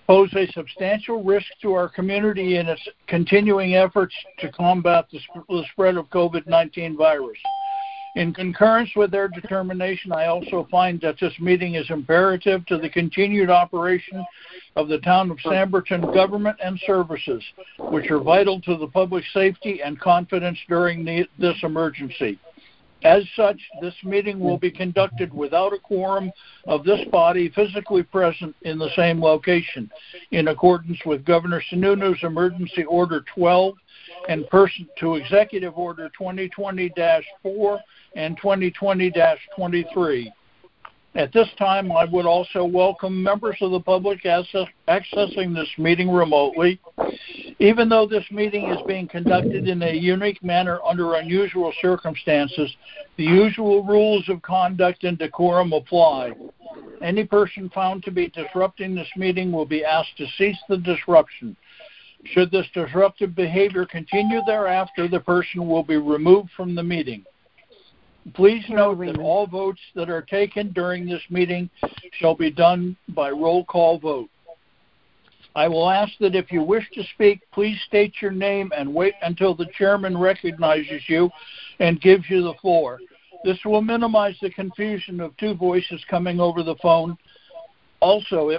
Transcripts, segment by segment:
pose a substantial risk to our community in its continuing efforts to combat the spread of COVID-19 virus. In concurrence with their determination, I also find that this meeting is imperative to the continued operation of the Town of Samberton government and services, which are vital to the public safety and confidence during this emergency. As such, this meeting will be conducted without a quorum of this body physically present in the same location, in accordance with Governor Sununu's Emergency Order 12 and pursuant to Executive Order 2020-4 and 2020-23. At this time, I would also welcome members of the public accessing this meeting remotely. Even though this meeting is being conducted in a unique manner under unusual circumstances, the usual rules of conduct and decorum apply. Any person found to be disrupting this meeting will be asked to cease the disruption. Should this disruptive behavior continue thereafter, the person will be removed from the meeting. Please note that all votes that are taken during this meeting shall be done by roll call vote. I will ask that if you wish to speak, please state your name and wait until the chairman recognizes you and gives you the floor. This will minimize the confusion of two voices coming over the phone. Also,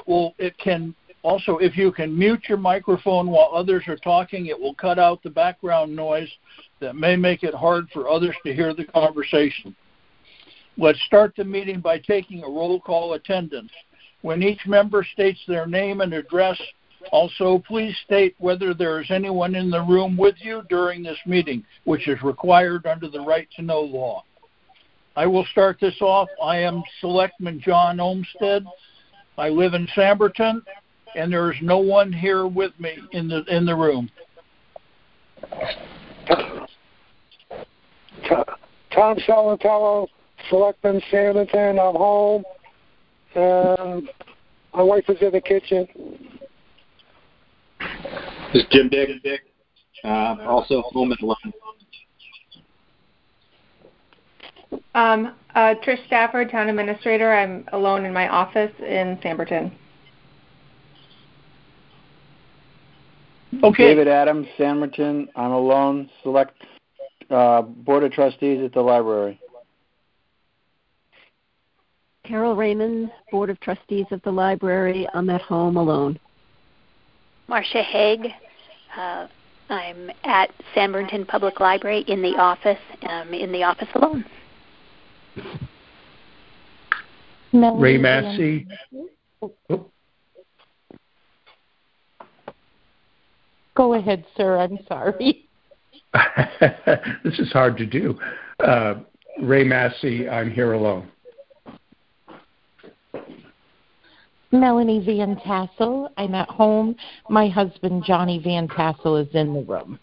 if you can mute your microphone while others are talking, it will cut out the background noise that may make it hard for others to hear the conversation. Let's start the meeting by taking a roll call attendance. When each member states their name and address, also please state whether there is anyone in the room with you during this meeting, which is required under the Right to Know law. I will start this off. I am Selectman John Olmsted. I live in Samberton, and there is no one here with me in the room. Tom Salatello, Selectman Samberton. I'm home, and my wife is in the kitchen. This is Jim Dick. Also home and alone. Trish Stafford, Town Administrator. I'm alone in my office in Samberton. Okay. David Adams, Samberton. I'm alone. Select Board of Trustees at the library. Carol Raymond, Board of Trustees at the library. I'm at home alone. Marcia Haig. I'm at Samberton Public Library in the office. In the office alone. Ray Massey. Oh. Go ahead, sir. I'm sorry. This is hard to do. Ray Massey, I'm here alone. Melanie Van Tassel, I'm at home. My husband, Johnny Van Tassel, is in the room.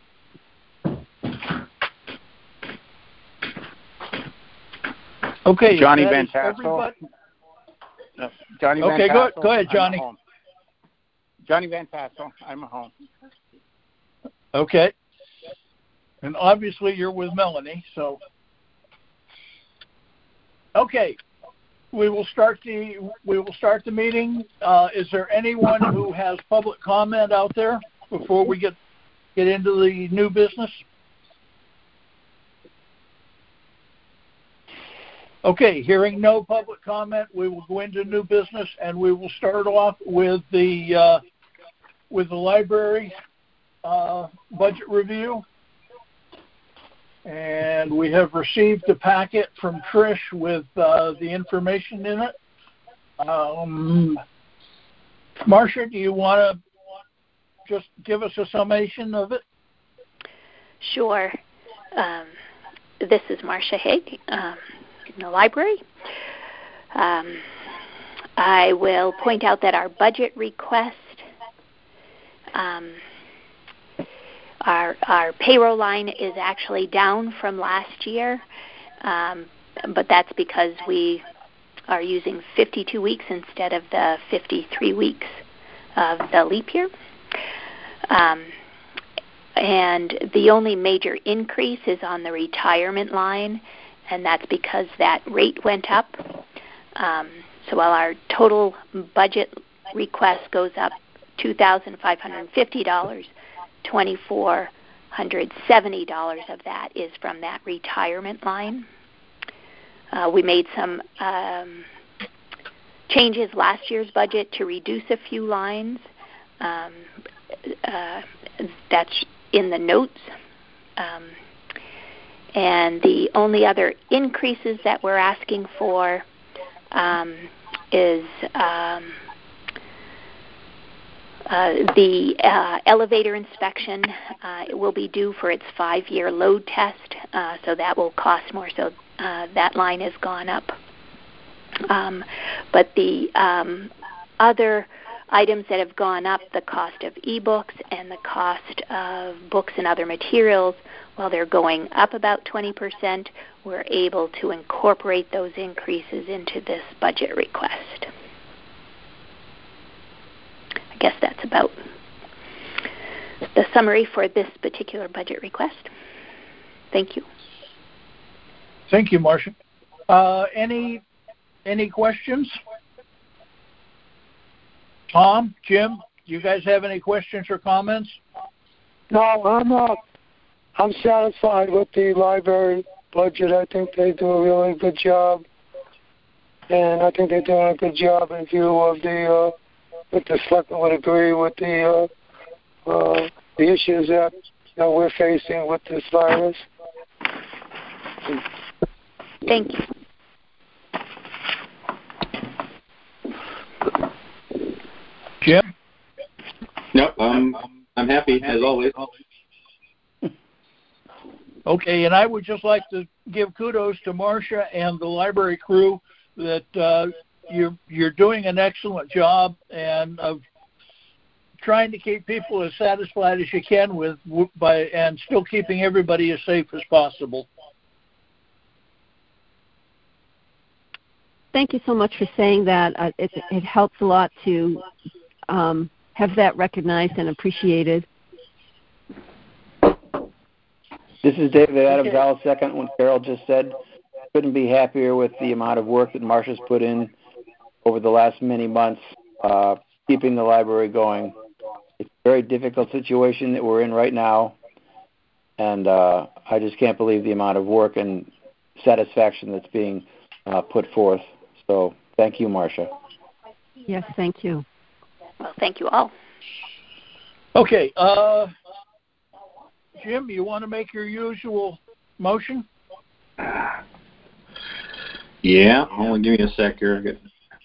Okay, Johnny Van Tassel. No, Johnny Van Tassel. Okay, go ahead, Johnny. Johnny Van Tassel, I'm at home. Okay. And obviously you're with Melanie, so. Okay. We will start the meeting. Is there anyone who has public comment out there before we get into the new business? Okay, hearing no public comment, we will go into new business, and we will start off with the library budget review. And we have received a packet from Trish with the information in it. Marcia, do you want to just give us a summation of it? Sure. This is Marcia Haig in the library. I will point out that our budget request, our payroll line is actually down from last year, but that's because we are using 52 weeks instead of the 53 weeks of the leap year. And the only major increase is on the retirement line, and that's because that rate went up. So while our total budget request goes up $2,550. $2,470 of that is from that retirement line. We made some changes last year's budget to reduce a few lines. That's in the notes. And the only other increases that we're asking for is the elevator inspection. It will be due for its 5-year load test, so that will cost more. So that line has gone up. But the other items that have gone up, the cost of e-books and the cost of books and other materials, while they're going up about 20%, we're able to incorporate those increases into this budget request. I guess that's about the summary for this particular budget request. Thank you. Thank you, Marcia. Any questions? Tom, Jim, do you guys have any questions or comments? No, I'm not. I'm satisfied with the library budget. I think they do a really good job, and I think they're doing a good job in view of the selectmen would agree with the issues that we're facing with this virus. Thank you. Jim? Nope, I'm happy as always. Okay, and I would just like to give kudos to Marcia and the library crew that you're doing an excellent job and of trying to keep people as satisfied as you can and still keeping everybody as safe as possible. Thank you so much for saying that. It helps a lot to have that recognized and appreciated. This is David Adams. I'll second what Carol just said. Couldn't be happier with the amount of work that Marcia's put in over the last many months, keeping the library going. It's a very difficult situation that we're in right now, and I just can't believe the amount of work and satisfaction that's being put forth. So thank you, Marcia. Yes, thank you. Well, thank you all. Okay, Jim, you want to make your usual motion? Yeah, only give me a sec here.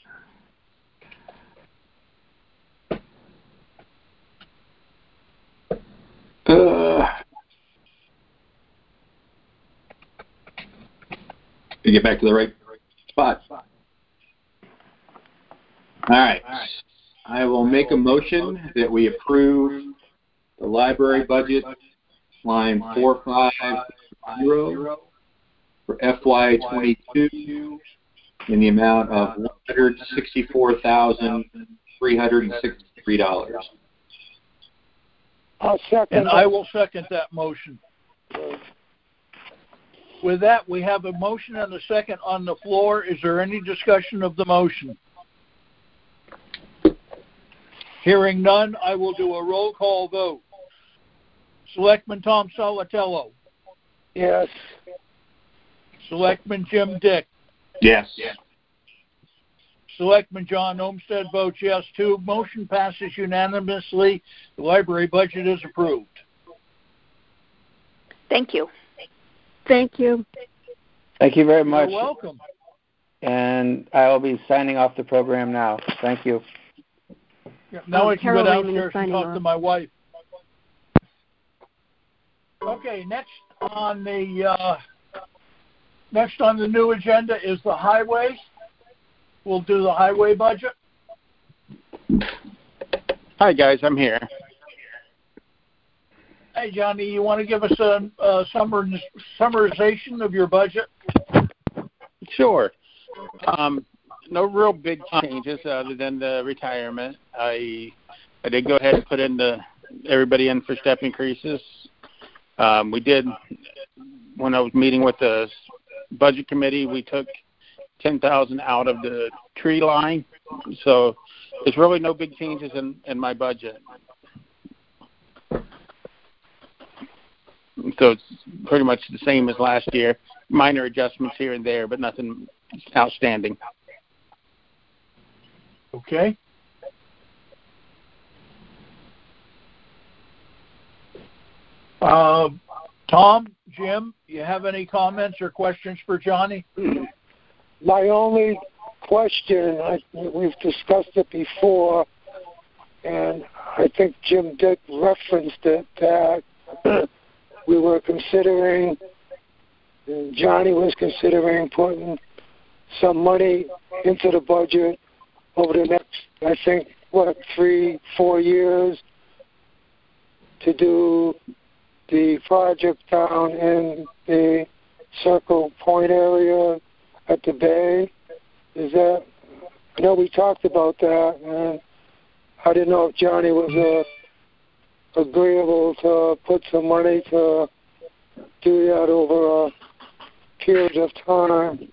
To get back to the right spot. All right. I will make a motion that we approve the library budget line 450 for FY22 in the amount of $164,363. I'll second. And I will second that motion. With that, we have a motion and a second on the floor. Is there any discussion of the motion? Hearing none, I will do a roll call vote. Selectman Tom Salatello. Yes. Selectman Jim Dick. Yes. Selectman John Olmsted votes yes, too. Motion passes unanimously. The library budget is approved. Thank you. Thank you. Thank you very much. You're welcome. And I will be signing off the program now. Thank you. Yeah, now I can go Carol downstairs and talk to my wife. Okay, next on the new agenda is the highway. We'll do the highway budget. Hi guys, I'm here. Hey Johnny, you want to give us a summarization of your budget? Sure. No real big changes other than the retirement. I did go ahead and put everybody in for step increases. We did, when I was meeting with the budget committee, we took $10,000 out of the tree line. So there's really no big changes in my budget. So it's pretty much the same as last year. Minor adjustments here and there, but nothing outstanding. Okay. Tom, Jim, you have any comments or questions for Johnny? My only question, we've discussed it before, and I think Jim Dick referenced it, that we were considering, Johnny was considering putting some money into the budget over the next, I think, 3-4 years to do the project down in the Circle Point area at the Bay. Is that, I know we talked about that, and I didn't know if Johnny was agreeable to put some money to do that over a period of time.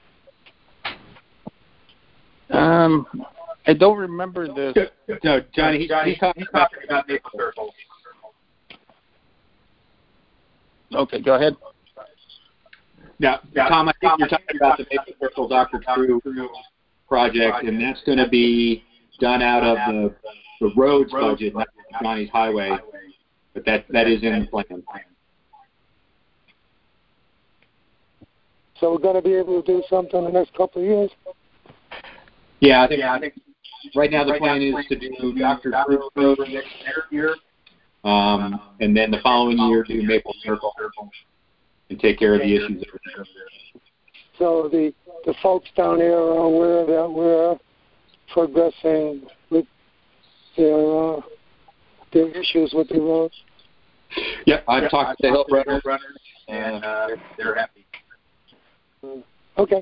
I don't remember this. No, Johnny, he's talking about Maple Circle. Okay, go ahead. Now, Tom, I think you're talking about the Maple Circle Dr. True project, and that's going to be done out of the roads budget, not Johnny's highway, but that is in the plan. So we're going to be able to do something in the next couple of years? Yeah, I think right now the plan is to do Dr. True Road next year, and then the following year do Maple Circle and take care of the issues over there. So the folks down here are aware that we're progressing with their issues with the roads? Yep, I've talked to the Hill Runners, and they're happy. Okay.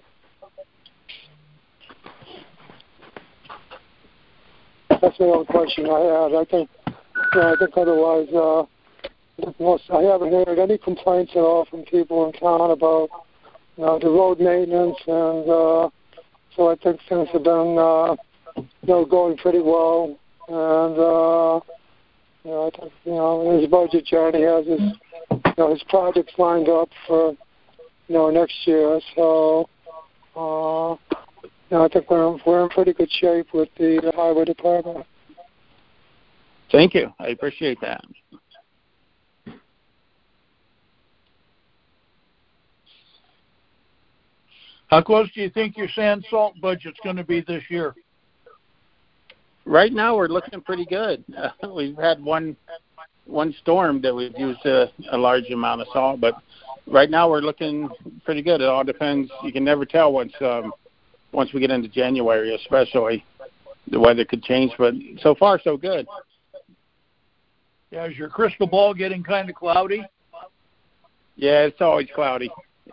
That's the only question I had. I think otherwise, I haven't heard any complaints at all from people in town about the road maintenance, and so I think things have been going pretty well. And I think his budget, Johnny has his projects lined up for next year. So I think we're in pretty good shape with the highway department. Thank you. I appreciate that. How close do you think your sand salt budget's going to be this year? Right now, we're looking pretty good. We've had one storm that we've used a large amount of salt, but right now we're looking pretty good. It all depends. You can never tell once we get into January, especially. The weather could change, but so far so good. Yeah, is your crystal ball getting kind of cloudy? Yeah, it's always cloudy.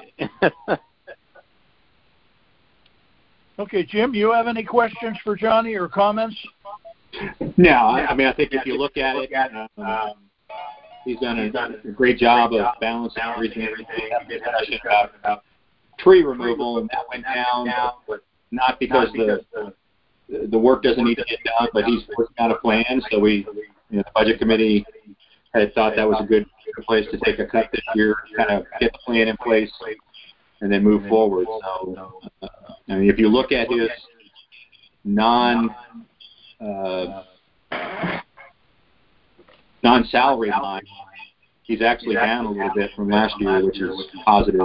Okay, Jim, you have any questions for Johnny or comments? No, I mean, I think if you look at it, he's done a great job of balancing everything. We did mention about tree removal, and that went down, but not because the work doesn't need to get done, but he's working on a plan. So the budget committee had thought that was a good place to take a cut this year, kind of get the plan in place, and then move forward. So, I mean, if you look at his non-salary line, he's actually down a little bit from last year, which is positive.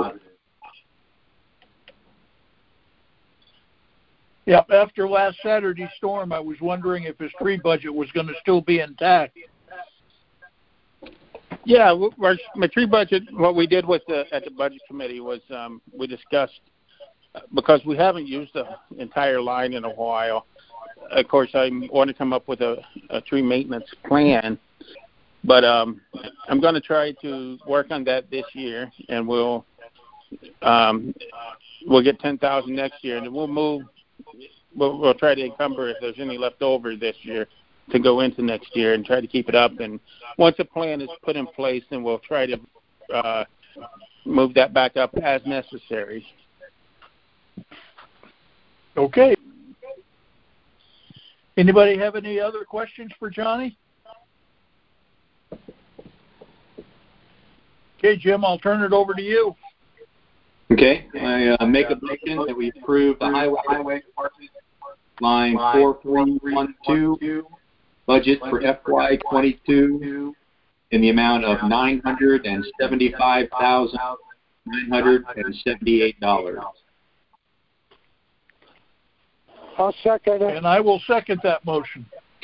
Yeah, after last Saturday's storm, I was wondering if his tree budget was going to still be intact. Yeah, my tree budget, what we did at the budget committee was we discussed, because we haven't used the entire line in a while, of course, I want to come up with a tree maintenance plan, but I'm going to try to work on that this year, and we'll get 10,000 next year, and we'll try to encumber if there's any left over this year to go into next year and try to keep it up. And once a plan is put in place, then we'll try to move that back up as necessary. Okay. Anybody have any other questions for Johnny? Okay, Jim, I'll turn it over to you. Okay, I make a motion that we approve the highway department line 4312 budget for FY22 in the amount of $975,978. I'll second it. And I will second that motion.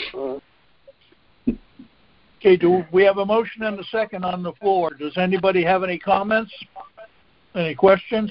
Okay, do we have a motion and a second on the floor? Does anybody have any comments? Any questions?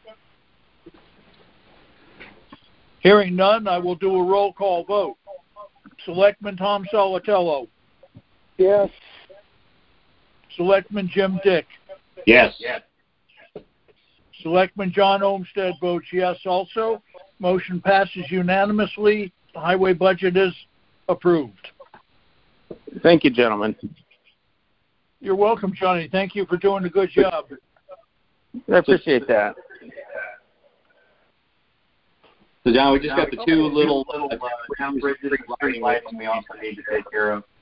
Hearing none, I will do a roll call vote. Selectman Tom Salatello. Yes. Selectman Jim Dick. Yes. Selectman John Olmsted votes yes also. Motion passes unanimously. The highway budget is approved. Thank you, gentlemen. You're welcome, Johnny. Thank you for doing a good job. I appreciate that. So, John, we just got the two little brown bridges and lighting we also need to take care of.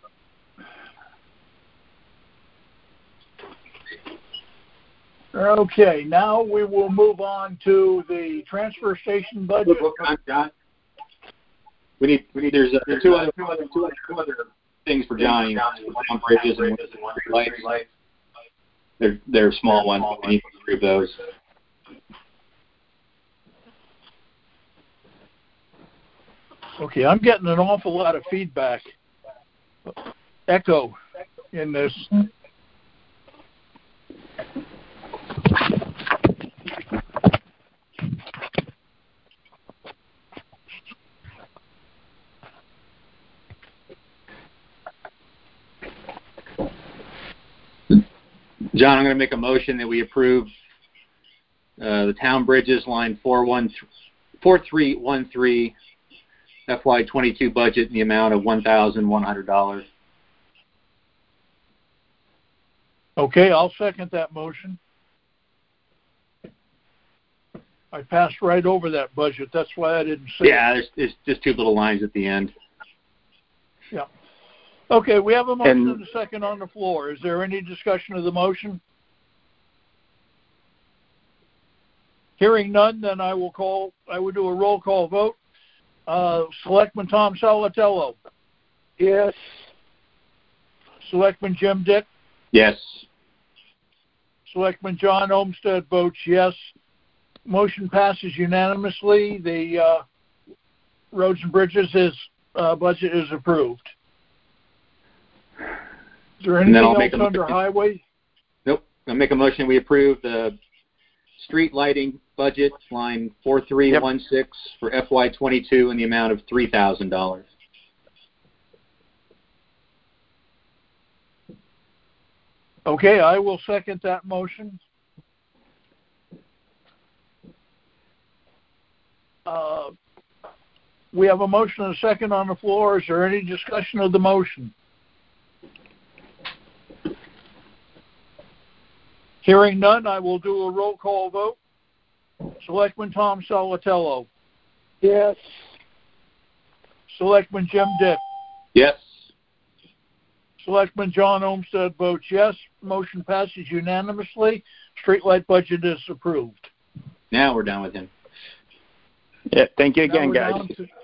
Okay, now we will move on to the transfer station budget. John, we need. There's two other things for Johnny. One bridges and one lights. They're small ones. We need to improve those. Okay, I'm getting an awful lot of feedback, echo in this. John, I'm going to make a motion that we approve the town bridges line 4313 FY22 budget in the amount of $1,100. Okay, I'll second that motion. I passed right over that budget. That's why I didn't say it. There's just two little lines at the end. Yeah. Okay, we have a motion and a second on the floor. Is there any discussion of the motion? Hearing none, then I will do a roll call vote. Selectman Tom Salatello. Yes. Selectman Jim Dick. Yes. Selectman John Olmsted votes yes. Motion passes unanimously. The Roads and Bridges budget is approved. Is there anything else under highway? Nope. I'll make a motion we approve the street lighting budget, line 4316 for FY22 in the amount of $3,000. Okay, I will second that motion. We have a motion and a second on the floor. Is there any discussion of the motion? Hearing none, I will do a roll call vote. Selectman Tom Salatello. Yes. Selectman Jim Dick. Yes. Selectman John Olmsted votes yes. Motion passes unanimously. Streetlight budget is approved. Now we're done with him. Yeah, thank you again, guys.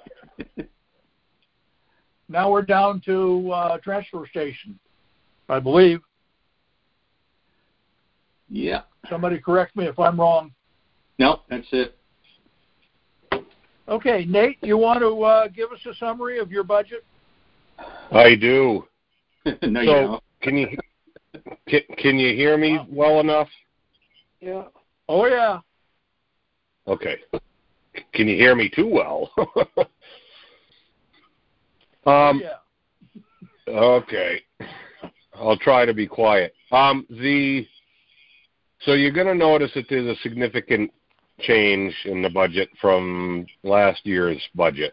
Now we're down to transfer station, I believe. Yeah. Somebody correct me if I'm wrong. Nope, that's it. Okay, Nate, you want to give us a summary of your budget? I do. No, you don't. Can you hear me well enough? Yeah. Oh, yeah. Okay. Can you hear me too well? Yeah. Okay. I'll try to be quiet. So you're going to notice that there's a significant change in the budget from last year's budget.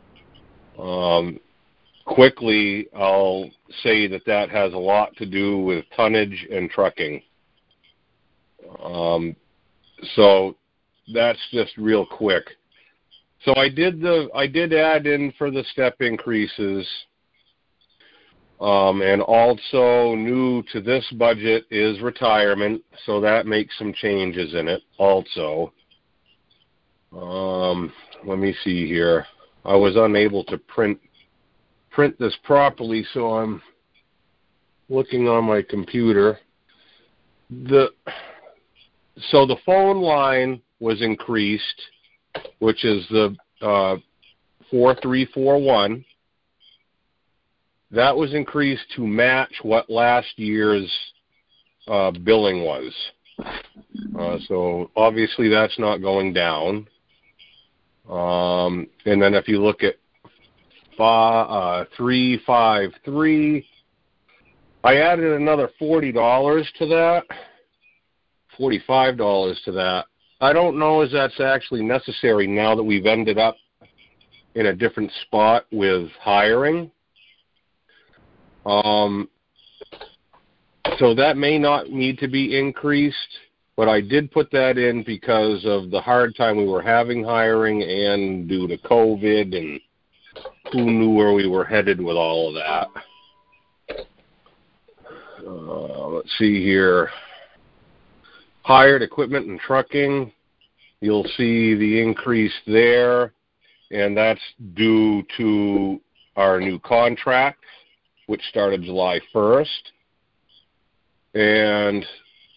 Quickly, I'll say that has a lot to do with tonnage and trucking. So that's just real quick. So I did add in for the step increases, and also new to this budget is retirement, so that makes some changes in it also. Let me see here. I was unable to print this properly, so I'm looking on my computer. So the phone line was increased, which is the 4341. That was increased to match what last year's billing was. So obviously that's not going down. And then if you look at 353, I added another $40 to that, $45 to that. I don't know if that's actually necessary now that we've ended up in a different spot with hiring. So that may not need to be increased, but I did put that in because of the hard time we were having hiring and due to COVID, and who knew where we were headed with all of that. Let's see here. Hired equipment and trucking, you'll see the increase there, and that's due to our new contract, which started July 1st. And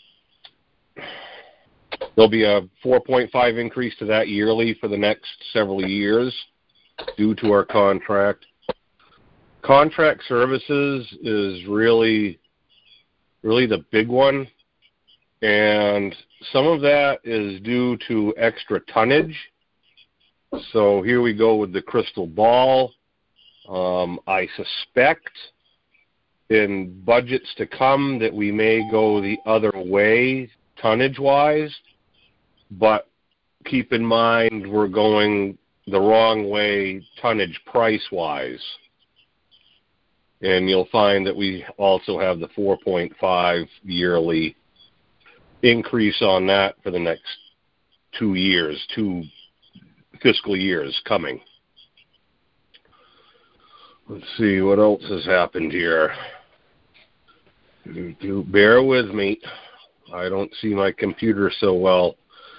there'll be a 4.5 increase to that yearly for the next several years due to our contract. Contract services is really the big one. And some of that is due to extra tonnage. So here we go with the crystal ball. I suspect in budgets to come that we may go the other way tonnage-wise, but keep in mind we're going the wrong way tonnage price-wise. And you'll find that we also have the 4.5 yearly increase on that for the next 2 fiscal years coming. Let's see what else has happened here. Bear with me. I don't see my computer so well.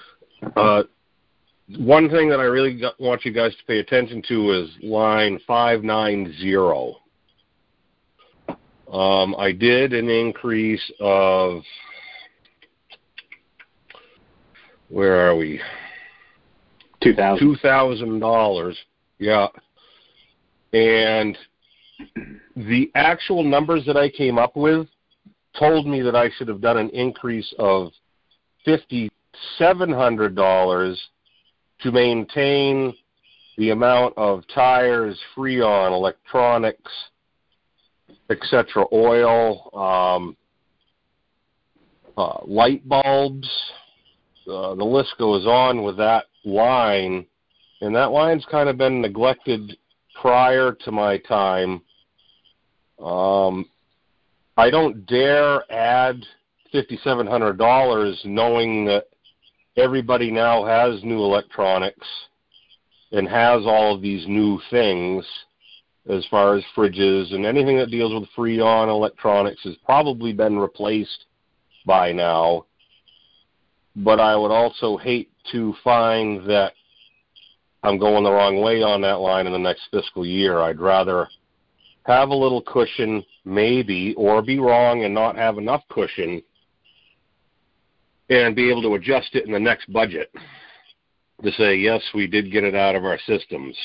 One thing that I really want you guys to pay attention to is line 590. I did an increase of, where are we? $2,000. Yeah. And the actual numbers that I came up with told me that I should have done an increase of $5,700 to maintain the amount of tires, Freon, electronics, etc., oil, light bulbs. The list goes on with that line, and that line's kind of been neglected prior to my time. I don't dare add $5,700 knowing that everybody now has new electronics and has all of these new things as far as fridges, and anything that deals with Freon electronics has probably been replaced by now. But I would also hate to find that I'm going the wrong way on that line in the next fiscal year. I'd rather have a little cushion, maybe, or be wrong and not have enough cushion and be able to adjust it in the next budget to say, yes, we did get it out of our systems.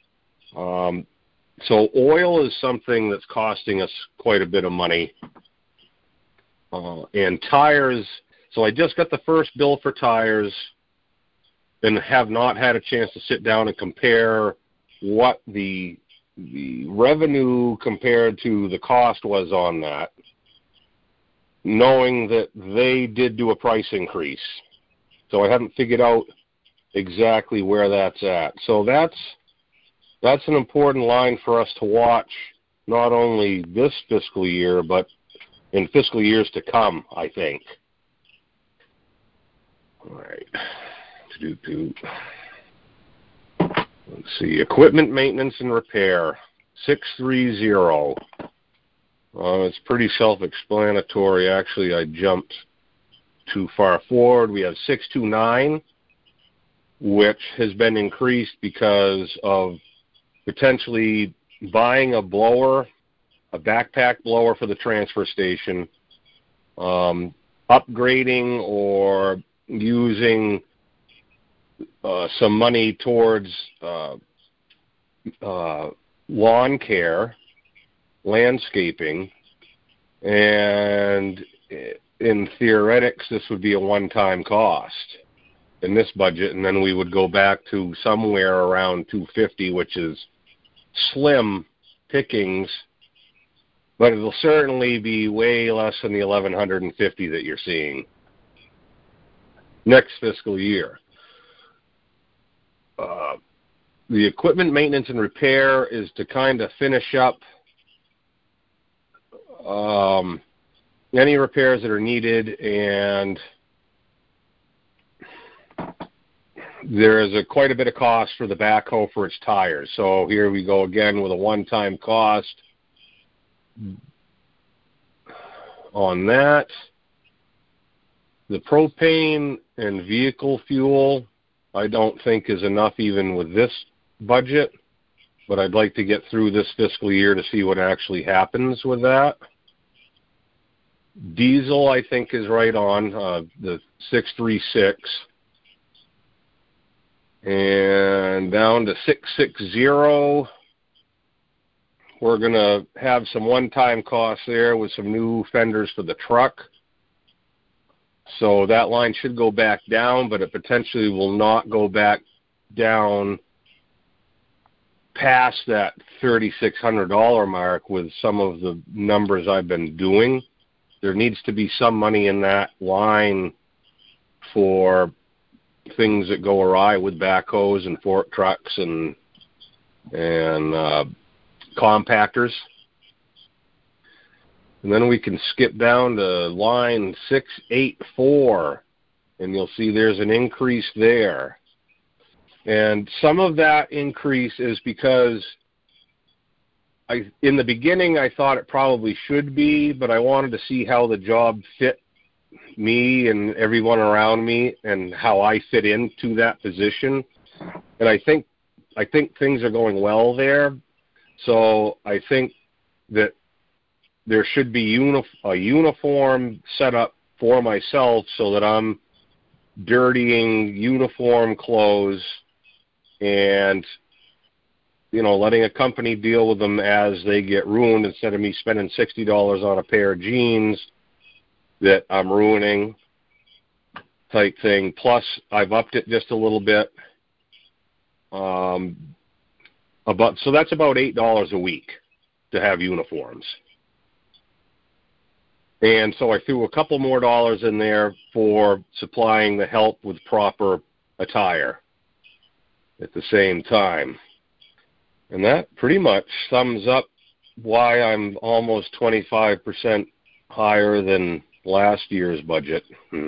So oil is something that's costing us quite a bit of money. And tires, so I just got the first bill for tires and have not had a chance to sit down and compare what the revenue compared to the cost was on that, knowing that they did do a price increase. So I haven't figured out exactly where that's at. So that's an important line for us to watch, not only this fiscal year, but in fiscal years to come, I think. All right. Let's see, equipment maintenance and repair, 630. It's pretty self-explanatory. Actually, I jumped too far forward. We have 629, which has been increased because of potentially buying a blower, a backpack blower for the transfer station, upgrading or using some money towards lawn care, landscaping, and in theoretics, this would be a one-time cost in this budget, and then we would go back to somewhere around 250, which is slim pickings, but it'll certainly be way less than the 1,150 that you're seeing next fiscal year. The equipment maintenance and repair is to kind of finish up any repairs that are needed, and there is quite a bit of cost for the backhoe for its tires. So here we go again with a one-time cost on that. The propane and vehicle fuel I don't think is enough even with this budget, but I'd like to get through this fiscal year to see what actually happens with that. Diesel, I think, is right on, the 636. And down to 660, we're going to have some one-time costs there with some new fenders for the truck. So that line should go back down, but it potentially will not go back down past that $3,600 mark with some of the numbers I've been doing. There needs to be some money in that line for things that go awry with backhoes and fork trucks and compactors. And then we can skip down to line 684, and you'll see there's an increase there. And some of that increase is because in the beginning I thought it probably should be, but I wanted to see how the job fit me and everyone around me and how I fit into that position. And I think things are going well there. So I think that there should be a uniform set up for myself so that I'm dirtying uniform clothes and, letting a company deal with them as they get ruined instead of me spending $60 on a pair of jeans that I'm ruining type thing. Plus, I've upped it just a little bit. So that's about $8 a week to have uniforms. And so I threw a couple more dollars in there for supplying the help with proper attire at the same time. And that pretty much sums up why I'm almost 25% higher than last year's budget.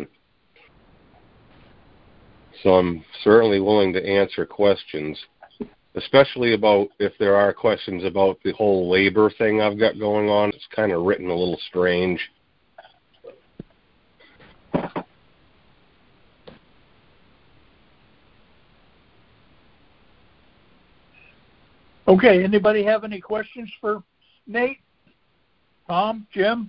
So I'm certainly willing to answer questions, especially about if there are questions about the whole labor thing I've got going on. It's kind of written a little strange. Okay, anybody have any questions for Nate? Tom? Jim?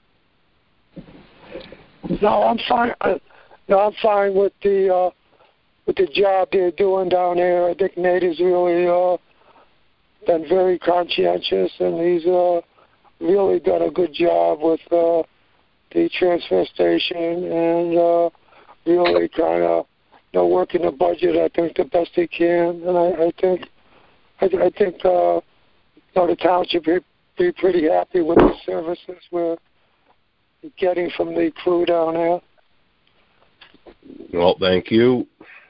No, I'm fine. I'm fine with the job they're doing down there. I think Nate has really been very conscientious, and he's really done a good job with the transfer station and really kind of working the budget. I think the best he can, and I think the town should be pretty happy with the services we're getting from the crew down there. Well, thank you.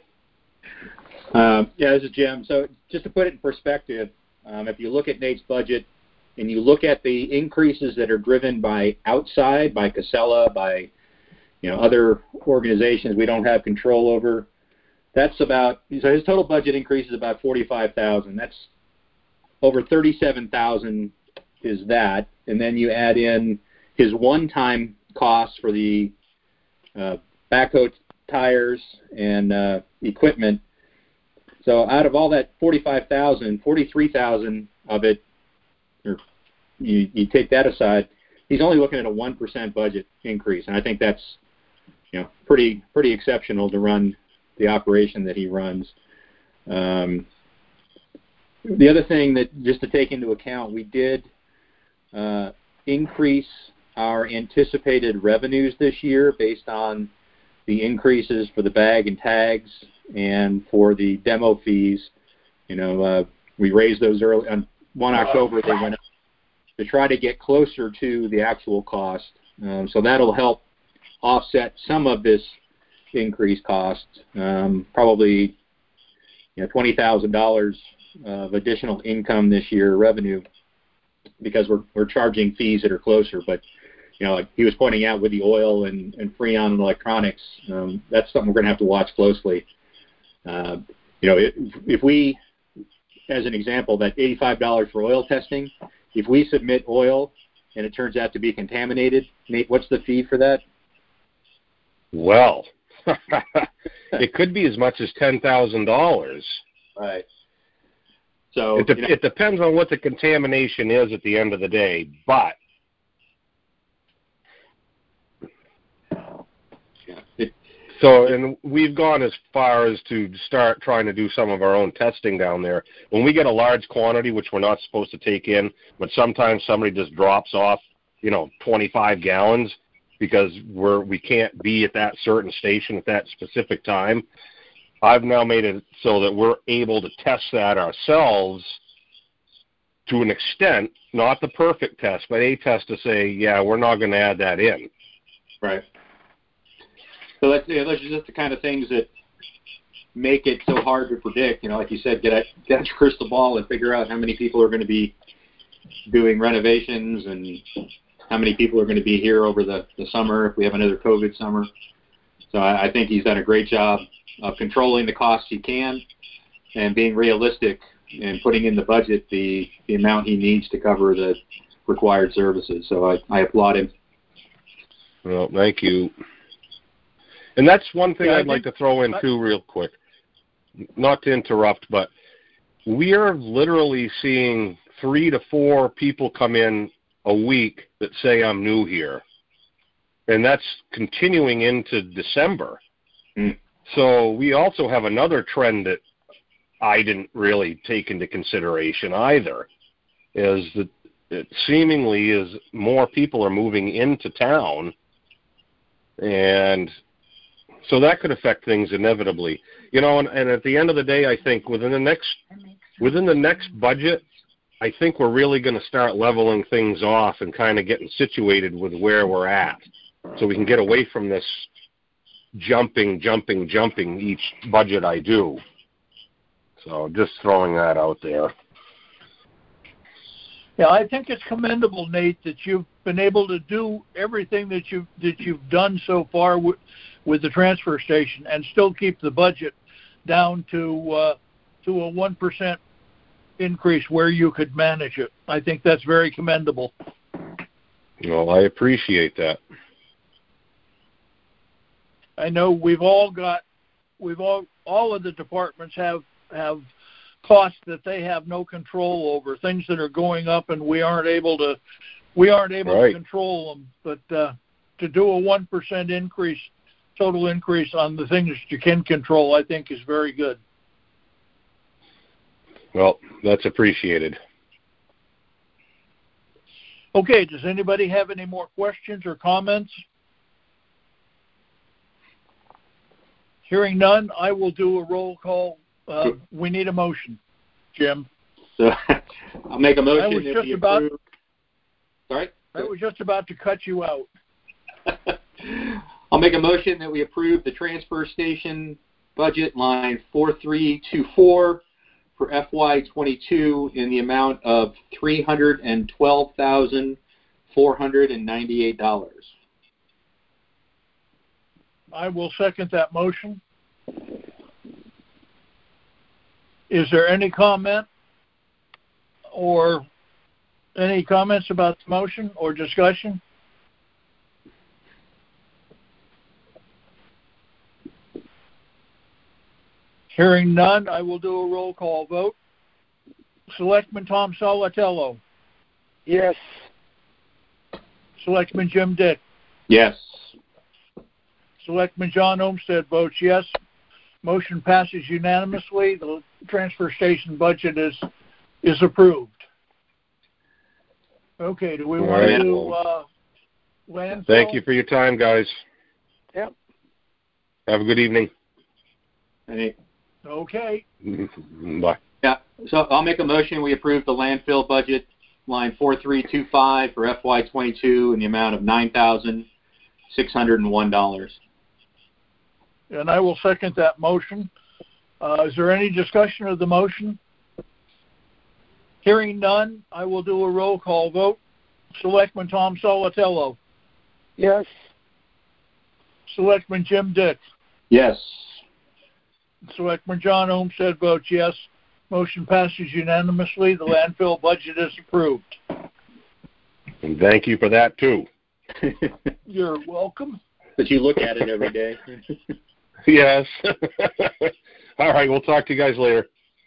This is Jim. So just to put it in perspective, if you look at Nate's budget and you look at the increases that are driven by outside, by Casella, by other organizations we don't have control over, That's about, so his total budget increase is about $45,000. That's over $37,000 is that, and then you add in his one-time costs for the backhoe tires and equipment. So out of all that $45,000, $43,000 of it, or you take that aside, he's only looking at a 1% budget increase, and I think that's pretty exceptional to run the operation that he runs. The other thing that just to take into account, we did increase our anticipated revenues this year based on the increases for the bag and tags and for the demo fees. We raised those early on 1 October. They went up to try to get closer to the actual cost. So that'll help offset some of this increased cost, probably $20,000 of additional income this year, revenue, because we're charging fees that are closer. But like he was pointing out with the oil and Freon and electronics, that's something we're going to have to watch closely. If we, as an example, that $85 for oil testing, if we submit oil and it turns out to be contaminated, Nate, what's the fee for that? Well, it could be as much as $10,000. Right. So it depends on what the contamination is at the end of the day, but and we've gone as far as to start trying to do some of our own testing down there. When we get a large quantity, which we're not supposed to take in, but sometimes somebody just drops off, 25 gallons because we can't be at that certain station at that specific time. I've now made it so that we're able to test that ourselves to an extent, not the perfect test, but a test to say, yeah, we're not going to add that in. Right. So that's just the kind of things that make it so hard to predict. Like you said, get a crystal ball and figure out how many people are going to be doing renovations and how many people are going to be here over the summer if we have another COVID summer. So I think he's done a great job of controlling the costs he can and being realistic and putting in the budget the amount he needs to cover the required services. So I applaud him. Well, thank you. And that's one thing I'd like to throw in too real quick. Not to interrupt, but we are literally seeing 3 to 4 people come in a week that say I'm new here. And that's continuing into December. Mm. So we also have another trend that I didn't really take into consideration either, is that it seemingly is more people are moving into town, and so that could affect things inevitably. And at the end of the day, I think within the next budget, I think we're really going to start leveling things off and kind of getting situated with where we're at, so we can get away from this jumping each budget I do. So just throwing that out there. Yeah, I think it's commendable, Nate, that you've been able to do everything that you've done so far with the transfer station and still keep the budget down to a 1% increase where you could manage it. I think that's very commendable. Well, I appreciate that. I know all of the departments have costs that they have no control over, things that are going up, and we aren't able to control them. But to do a 1% increase, total increase on the things that you can control, I think is very good. Well, that's appreciated. Okay, does anybody have any more questions or comments? Hearing none, I will do a roll call. We need a motion, Jim. So I'll make a motion that we approve. Sorry? I was just about to cut you out. I'll make a motion that we approve the transfer station budget line 4324 for FY22 in the amount of $312,498. I will second that motion. Is there any comment or any comments about the motion or discussion? Hearing none, I will do a roll call vote. Selectman Tom Salatello. Yes. Selectman Jim Dick. Yes. Selectman John Olmsted votes yes. Motion passes unanimously. The transfer station budget is approved. Okay, do we want to do landfill? Thank you for your time, guys. Yep. Have a good evening. Hey. Okay. Bye. Yeah, so I'll make a motion. We approve the landfill budget, line 4325 for FY22 in the amount of $9,601. And I will second that motion. Is there any discussion of the motion? Hearing none, I will do a roll call vote. Selectman Tom Salatello. Yes. Selectman Jim Dick. Yes. Selectman John Olmsted votes yes. Motion passes unanimously. The landfill budget is approved. And thank you for that, too. You're welcome. But you look at it every day. Yes. All right, we'll talk to you guys later.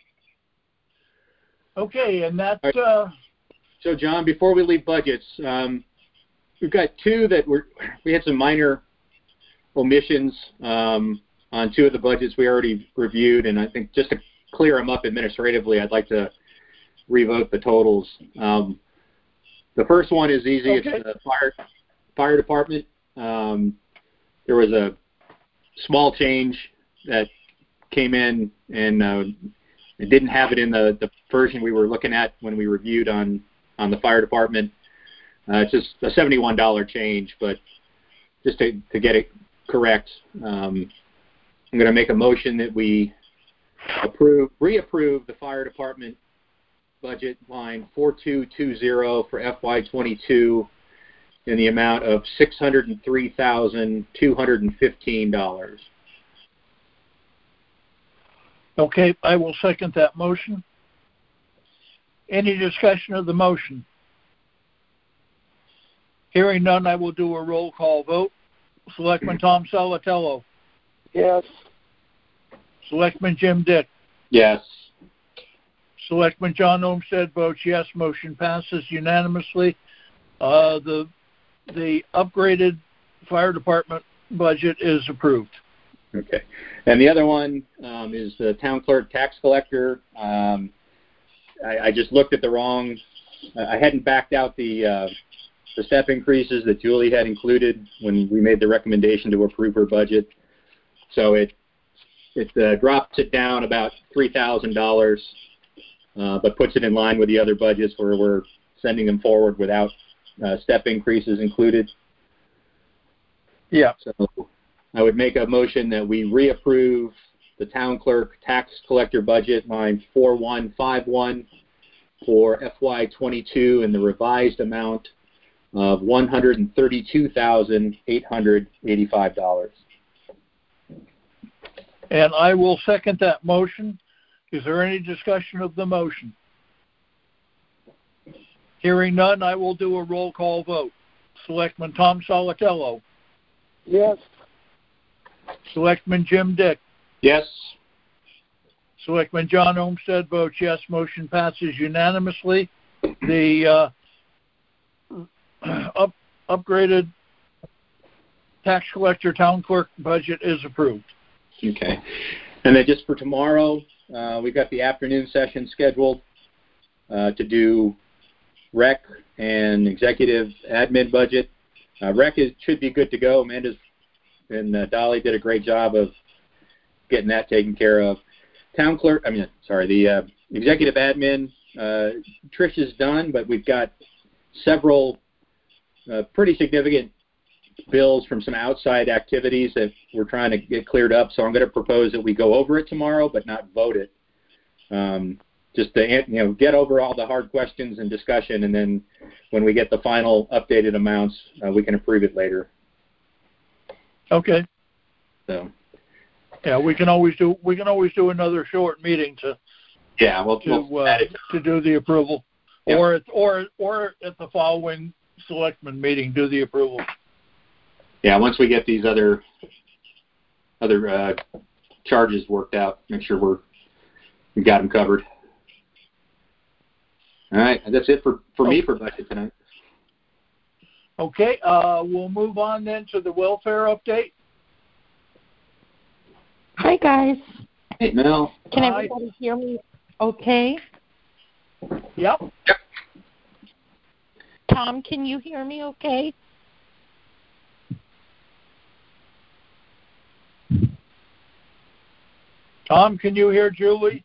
Okay, and that... So, John, before we leave budgets, we've got two that we had some minor omissions on two of the budgets we already reviewed, and I think just to clear them up administratively, I'd like to revote the totals. The first one is easy. Okay. It's the fire department. There was a small change that came in, and it didn't have it in the version we were looking at when we reviewed on the fire department. It's just a $71 change, but just to get it correct, I'm going to make a motion that we reapprove the fire department budget line 4220 for FY22 in the amount of $603,215. Okay, I will second that motion. Any discussion of the motion? Hearing none, I will do a roll call vote. Selectman Tom Salatello. Yes. Selectman Jim Dick. Yes. Selectman John Olmsted votes yes. Motion passes unanimously. The upgraded fire department budget is approved. Okay. And the other one is the town clerk tax collector. I just looked at the wrong. I hadn't backed out the step increases that Julie had included when we made the recommendation to approve her budget. So it drops it down about $3,000, but puts it in line with the other budgets where we're sending them forward without step increases included. Yeah. So I would make a motion that we reapprove the town clerk tax collector budget line 4151 for FY22 in the revised amount of $132,885. And I will second that motion. Is there any discussion of the motion? Hearing none, I will do a roll call vote. Selectman Tom Salatello. Yes. Selectman Jim Dick. Yes. Selectman John Olmsted votes yes. Motion passes unanimously. The upgraded tax collector town clerk budget is approved. Okay. And then just for tomorrow, we've got the afternoon session scheduled to do rec and executive admin budget. Rec should be good to go. Amanda's and Dolly did a great job of getting that taken care of. The executive admin, Trish is done, but we've got several pretty significant bills from some outside activities that we're trying to get cleared up. So I'm going to propose that we go over it tomorrow, but not vote it. Just to get over all the hard questions and discussion, and then when we get the final updated amounts, we can approve it later. Okay. So. Yeah, we can always do another short meeting to Yeah, we'll add it to do the approval, yeah. or at the following selectmen meeting, do the approval. Yeah, once we get these other charges worked out, make sure we got them covered. All right, that's it for me for budget tonight. Okay, we'll move on then to the welfare update. Hi, guys. Hey, Mel. Can everybody hear me okay? Yep. Tom, can you hear me okay? Tom, can you hear Julie?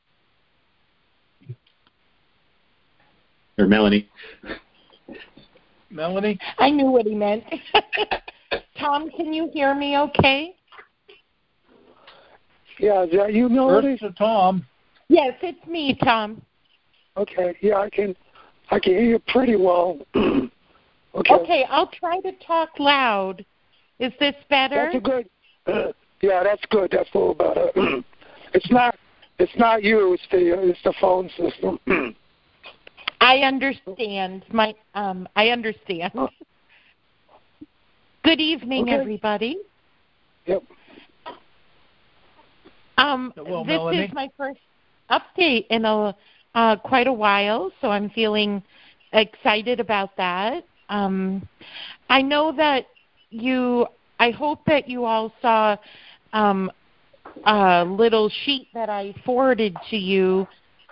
Or Melanie. Melanie? I knew what he meant. Tom, can you hear me okay? Yeah, is that you, Melanie? First to Tom. Yes, it's me, Tom. Okay, yeah, I can hear you pretty well. Okay, I'll try to talk loud. Is this better? That's a good. Yeah, that's good. That's a little better. It's not you. It's the phone system. I understand. I understand. Good evening, everybody. Yep. Well, this Melanie. is my first update in quite a while, so I'm feeling excited about that. I know that I hope that you all saw a little sheet that I forwarded to you.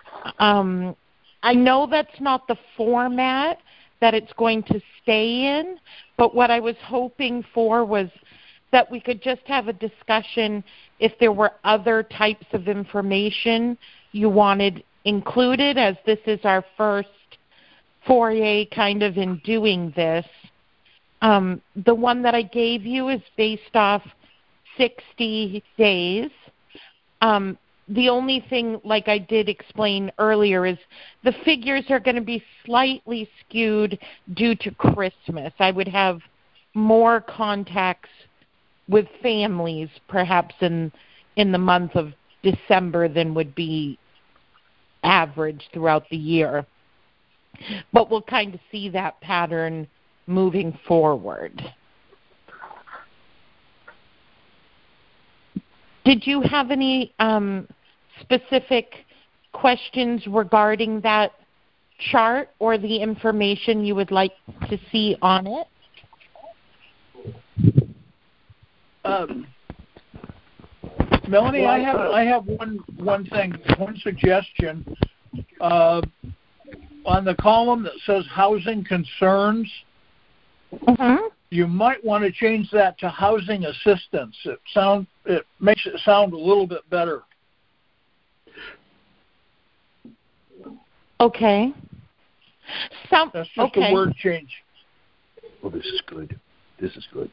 I know that's not the format that it's going to stay in, but what I was hoping for was that we could just have a discussion if there were other types of information you wanted included, as this is our first foray kind of in doing this. The one that I gave you is based off 60 days. The only thing, like I did explain earlier, is the figures are going to be slightly skewed due to Christmas. I would have more contacts with families perhaps in the month of December than would be average throughout the year. But we'll kind of see that pattern moving forward. Did you have any specific questions regarding that chart or the information you would like to see on it? Melanie, I have one thing, one suggestion. On the column that says housing concerns, you might want to change that to housing assistance. It makes it sound a little bit better. Okay. That's just a word change. Well, this is good. This is good.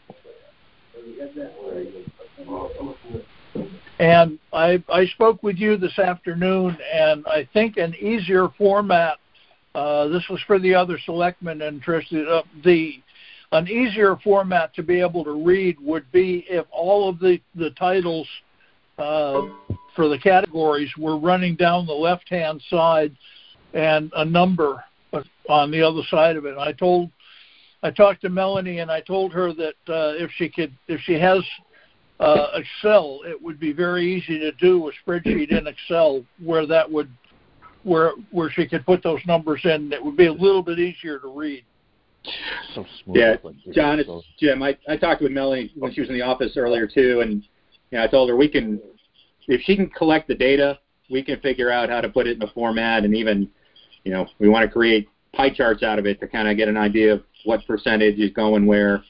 And I spoke with you this afternoon, and I think an easier format, this was for the other selectmen interested, an easier format to be able to read would be if all of the titles for the categories were running down the left-hand side and a number on the other side of it. And I talked to Melanie, and I told her that if she has Excel, it would be very easy to do a spreadsheet in Excel where she could put those numbers in. It would be a little bit easier to read. So smooth. Yeah, John, it's Jim. I talked with Melanie when she was in the office earlier too, and I told her if she can collect the data, we can figure out how to put it in a format, and even we want to create pie charts out of it to kind of get an idea of what percentage is going where.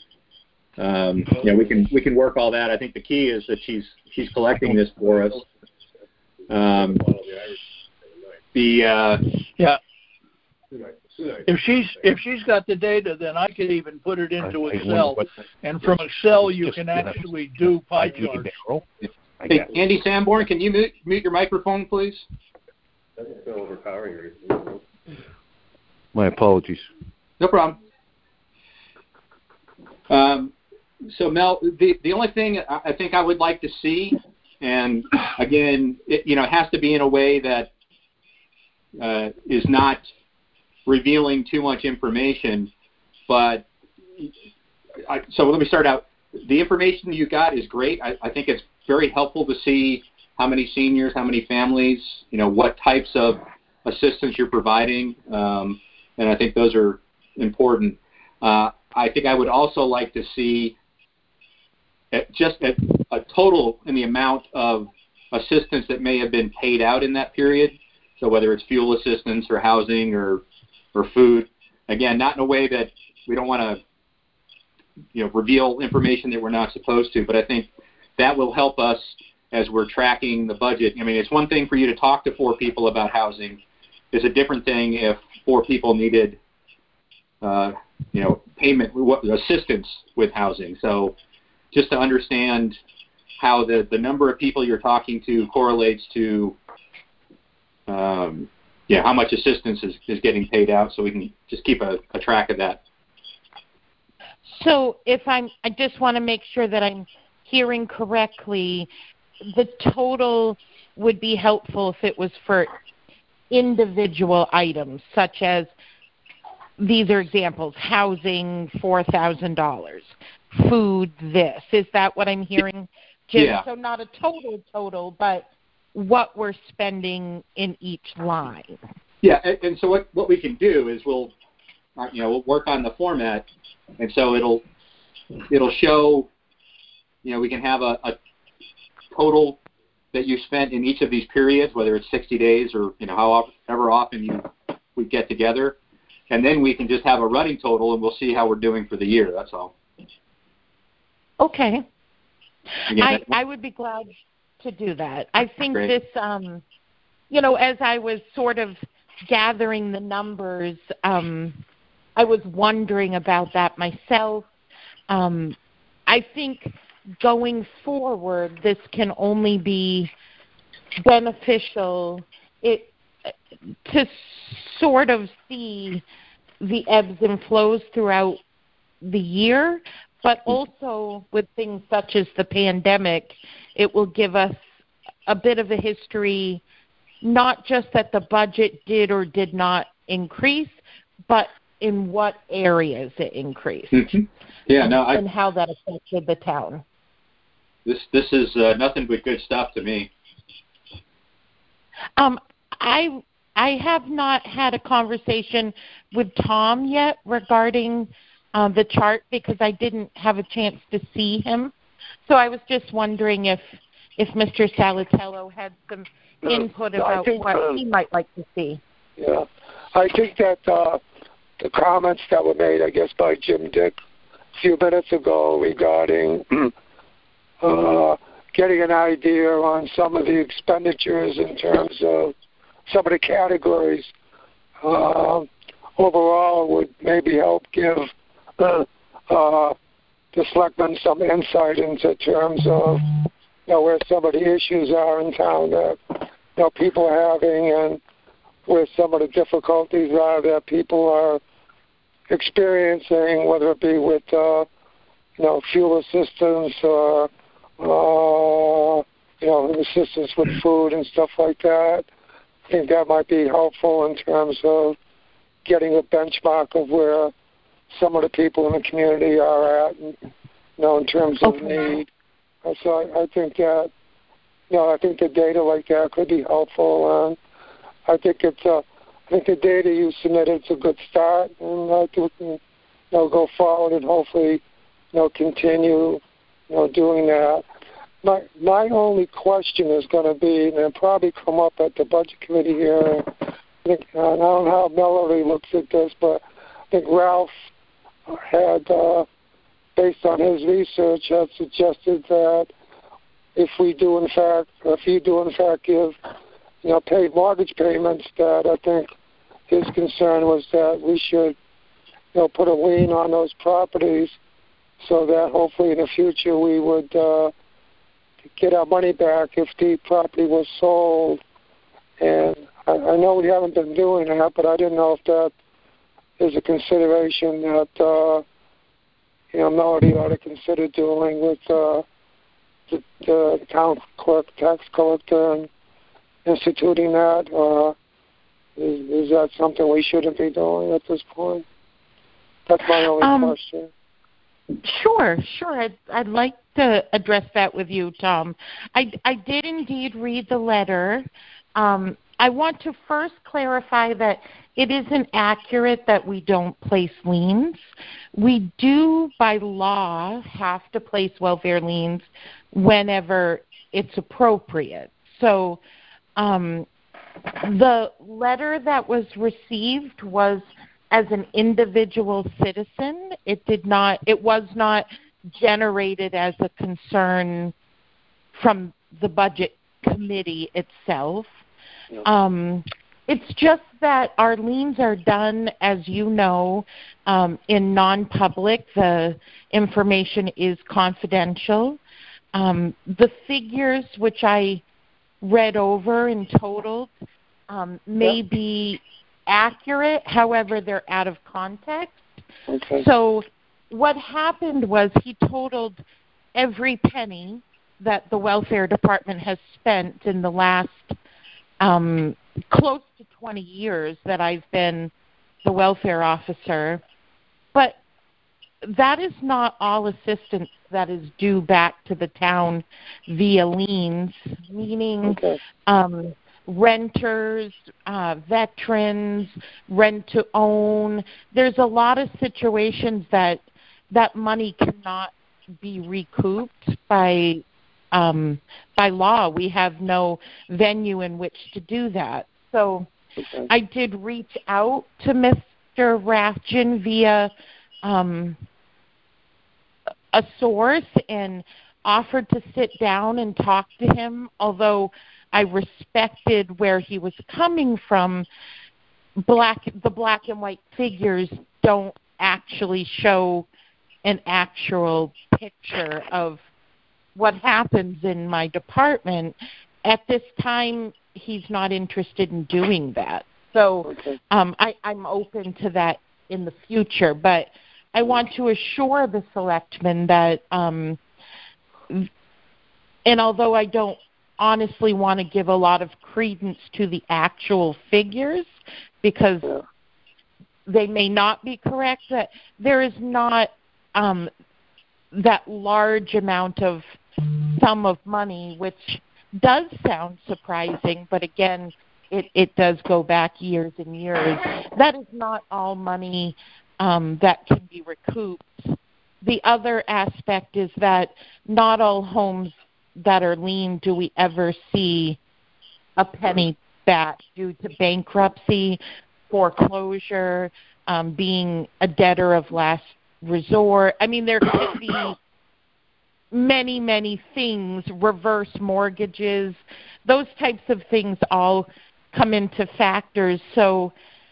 We can work all that. I think the key is that she's collecting this for us. If she's got the data, then I could even put it into Excel, and from Excel you can actually do pie charts. Hey, Andy Sanborn, can you mute your microphone, please? My apologies. No problem. So Mel, the only thing I think I would like to see, and again, it has to be in a way that is not revealing too much information, but so let me start out. The information you got is great. I think it's very helpful to see how many seniors, how many families, what types of assistance you're providing, and I think those are important. I think I would also like to see just a total in the amount of assistance that may have been paid out in that period. So whether it's fuel assistance or housing or food, again, not in a way that we don't want to reveal information that we're not supposed to, but I think that will help us as we're tracking the budget. I mean, it's one thing for you to talk to 4 people about housing. It's a different thing if 4 people needed payment, assistance with housing. So just to understand how the number of people you're talking to correlates to how much assistance is getting paid out, so we can just keep a track of that. So I just want to make sure that I'm hearing correctly, the total would be helpful if it was for individual items, such as, these are examples, housing, $4,000, food, this. Is that what I'm hearing, Jim? Yeah. So not a total, but what we're spending in each line. Yeah, and so what we can do is we'll work on the format, and so it'll show, we can have a total that you spent in each of these periods, whether it's 60 days or however often we get together, and then we can just have a running total, and we'll see how we're doing for the year. That's all. Okay. Again, I would be glad to do that. I think great. This, as I was sort of gathering the numbers, I was wondering about that myself. I think going forward, this can only be beneficial to sort of see the ebbs and flows throughout the year, but also with things such as the pandemic, it will give us a bit of a history, not just that the budget did or did not increase, but in what areas it increased. Mm-hmm. Yeah, and how that affected the town. This is nothing but good stuff to me. I have not had a conversation with Tom yet regarding the chart because I didn't have a chance to see him. So I was just wondering if Mr. Salatello had some input about what he might like to see. Yeah, I think that the comments that were made, I guess, by Jim Dick a few minutes ago regarding getting an idea on some of the expenditures in terms of some of the categories overall would maybe help give the selectmen some insight into terms of where some of the issues are in town that people are having and where some of the difficulties are that people are experiencing, whether it be with fuel assistance or assistance with food and stuff like that. I think that might be helpful in terms of getting a benchmark of where some of the people in the community are at, in terms of need. So I think that, I think the data like that could be helpful, and I think the data you submitted is a good start, and I think we can go forward and hopefully continue doing that. My only question is going to be, and it'll probably come up at the budget committee here. I don't know how Melody looks at this, but I think Ralph had, based on his research, had suggested that if you do in fact give paid mortgage payments, that I think his concern was that we should put a lien on those properties so that hopefully in the future we would get our money back if the property was sold. And I know we haven't been doing that, but I didn't know if that is a consideration that Melody ought to consider doing with the town clerk, tax collector, and instituting that. Is that something we shouldn't be doing at this point? That's my only question. Sure. I'd like to address that with you, Tom. I did indeed read the letter. I want to first clarify that it isn't accurate that we don't place liens. We do, by law, have to place welfare liens whenever it's appropriate. So the letter that was received was as an individual citizen. It was not generated as a concern from the budget committee itself. It's just that our liens are done, as you know, in non-public. The information is confidential. The figures which I read over and totaled may be accurate, however, they're out of context. Okay. So what happened was he totaled every penny that the welfare department has spent in the last close to 20 years that I've been the welfare officer. But that is not all assistance that is due back to the town via liens, meaning renters, veterans, rent-to-own. There's a lot of situations that money cannot be recouped by law. We have no venue in which to do that. So I did reach out to Mr. Ratjen via a source and offered to sit down and talk to him, although I respected where he was coming from. The black and white figures don't actually show an actual picture of what happens in my department. At this time, he's not interested in doing that. So I'm open to that in the future. But I want to assure the selectmen that, and although I don't honestly want to give a lot of credence to the actual figures because they may not be correct, that there is not that large amount of sum of money, which does sound surprising, but again, it does go back years and years. That is not all money that can be recouped. The other aspect is that not all homes that are lien do we ever see a penny back due to bankruptcy, foreclosure, being a debtor of last resort. I mean, there could be many, many things, reverse mortgages, those types of things all come into factors. So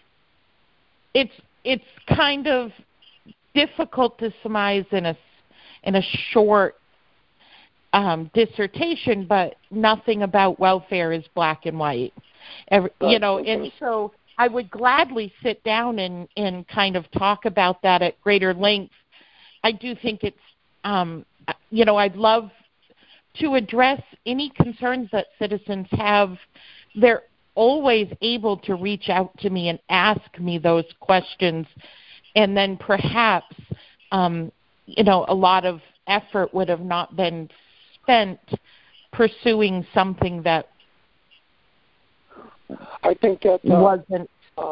it's kind of difficult to surmise in a short dissertation, but nothing about welfare is black and white. And so I would gladly sit down and kind of talk about that at greater length. I do think it's, I'd love to address any concerns that citizens have. They're always able to reach out to me and ask me those questions, and then perhaps, a lot of effort would have not been spent pursuing something that I think that wasn't.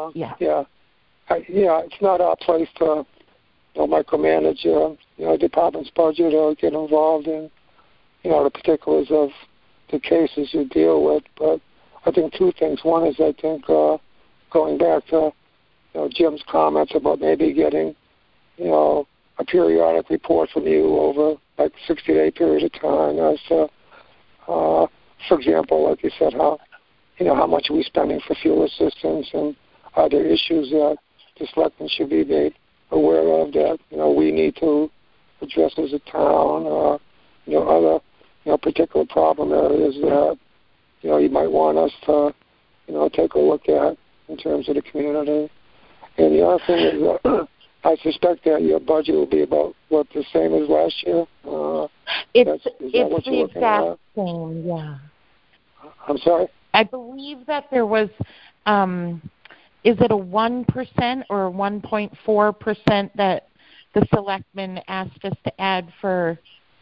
It's not our place to micromanage department's budget or get involved in the particulars of the cases you deal with. But I think two things. One is I think going back to Jim's comments about maybe getting a periodic report from you over like a 60-day period of time as to, for example, like you said, how much are we spending for fuel assistance, and are there issues that the selectmen should be made aware of that we need to address as a town, or other particular problem areas that you might want us to take a look at in terms of the community. And the other thing is I suspect that your budget will be about the same as last year. It's the exact same, yeah. I'm sorry? I believe that there was is it a 1% or a 1.4% that the selectmen asked us to add for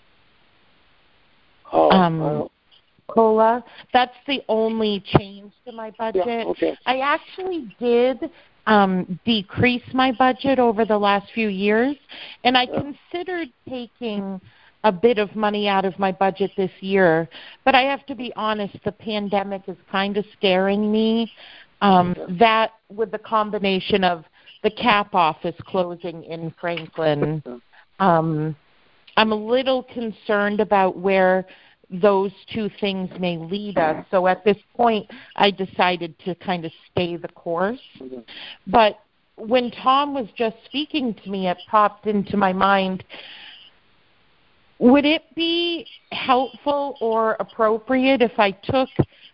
COLA? That's the only change to my budget. Yeah, okay. I actually did decrease my budget over the last few years, and I considered taking a bit of money out of my budget this year, but I have to be honest, the pandemic is kind of scaring me. That with the combination of the CAP office closing in Franklin, I'm a little concerned about where those two things may lead us. So at this point, I decided to kind of stay the course. But when Tom was just speaking to me, it popped into my mind, would it be helpful or appropriate if I took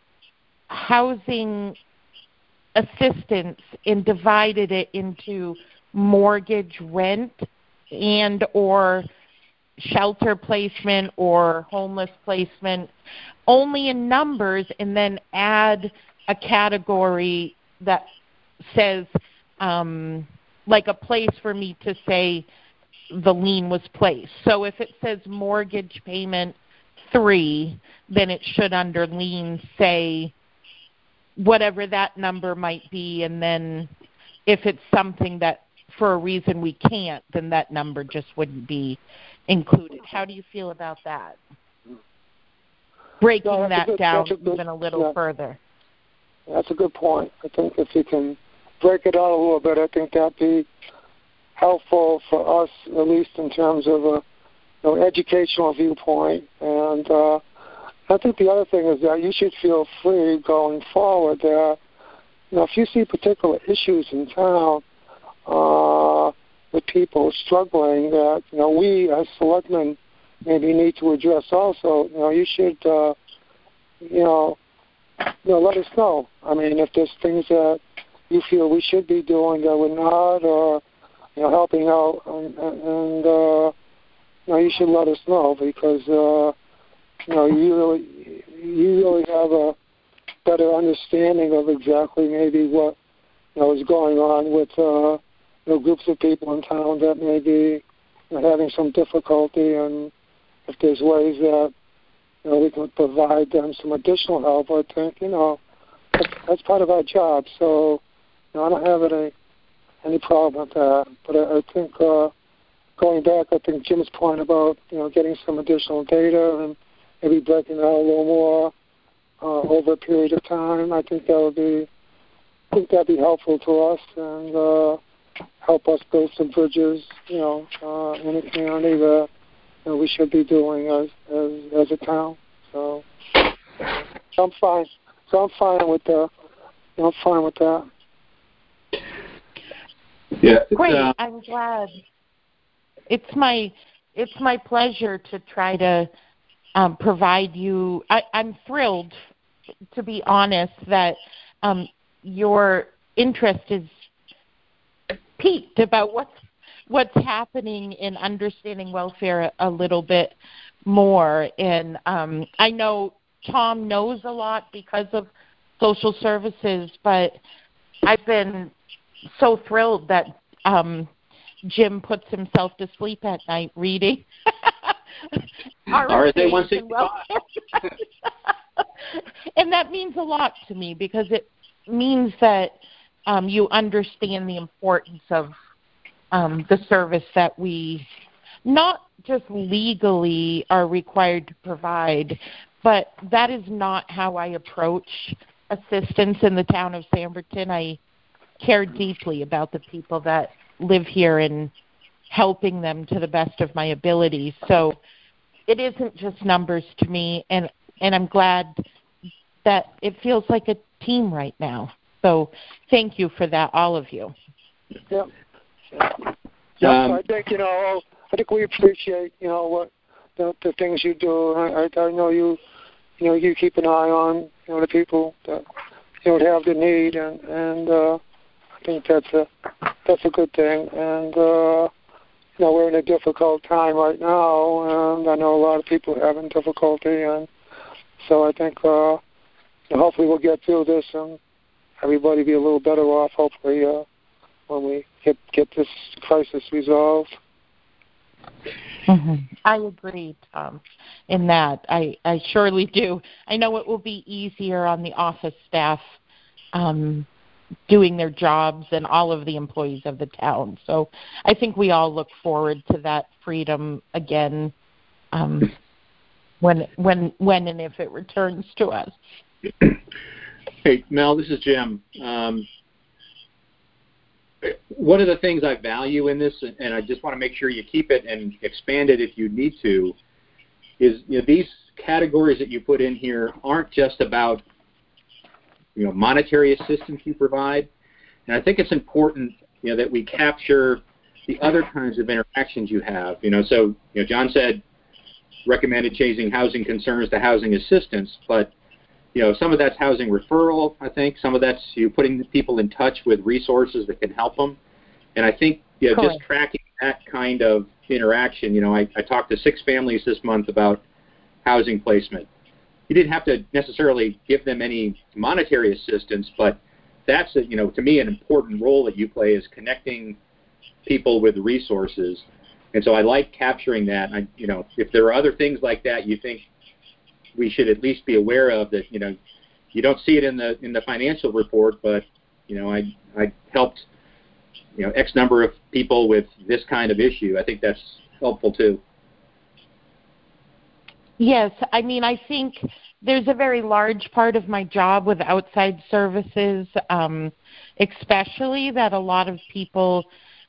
housing assistance and divided it into mortgage, rent, and or shelter placement or homeless placement, only in numbers, and then add a category that says, like a place for me to say the lien was placed. So if it says mortgage payment 3, then it should under lien say whatever that number might be, and then if it's something that for a reason we can't, then that number just wouldn't be included. How do you feel about that? Breaking that down even a little further. That's a good point. I think if you can break it out a little bit, I think that'd be helpful for us, at least in terms of a educational viewpoint. And I think the other thing is that you should feel free going forward that, if you see particular issues in town with people struggling that, we as selectmen maybe need to address also, you should, let us know. I mean, if there's things that you feel we should be doing that we're not, or, helping out, and you should let us know, because, you really have a better understanding of exactly maybe what, is going on with, groups of people in town that may be having some difficulty, and if there's ways that, we can provide them some additional help, I think, that's part of our job. So, I don't have any problem with that. But I think going back, I think Jim's point about, getting some additional data and maybe breaking out a little more over a period of time, I think that'd be helpful to us and help us build some bridges, in a community that we should be doing as a town. So I'm fine. So I'm fine with that. I'm fine with that. Yeah. Great. I'm glad. It's my pleasure to try to provide you. I'm thrilled, to be honest, that your interest is piqued about what's happening in understanding welfare a little bit more. And I know Tom knows a lot because of social services, but I've been so thrilled that Jim puts himself to sleep at night reading RSA 165. And that means a lot to me, because it means that you understand the importance of the service that we not just legally are required to provide, but that is not how I approach assistance in the town of Sanborn. I care deeply about the people that live here and helping them to the best of my ability. So it isn't just numbers to me, and I'm glad that it feels like a team right now. So thank you for that, all of you. Yeah. I think we appreciate what the things you do. I know you keep an eye on the people that have the need, and I think that's a good thing. And we're in a difficult time right now, and I know a lot of people are having difficulty, and so I think hopefully we'll get through this and everybody be a little better off, hopefully, when we get this crisis resolved. Mm-hmm. I agree, Tom, in that. I surely do. I know it will be easier on the office staff doing their jobs and all of the employees of the town. So I think we all look forward to that freedom again when and if it returns to us. Hey, Mel, this is Jim. One of the things I value in this, and I just want to make sure you keep it and expand it if you need to, is these categories that you put in here aren't just about monetary assistance you provide, and I think it's important that we capture the other kinds of interactions you have. So John said recommended changing housing concerns to housing assistance, but some of that's housing referral, I think. Some of that's you putting people in touch with resources that can help them. And I think just tracking that kind of interaction, I talked to 6 families this month about housing placement. You didn't have to necessarily give them any monetary assistance, but that's, to me, an important role that you play is connecting people with resources. And so I like capturing that. If there are other things like that you think we should at least be aware of, that you don't see it in the financial report, but I helped X number of people with this kind of issue. I think that's helpful too. Yes, I think there's a very large part of my job with outside services, especially that a lot of people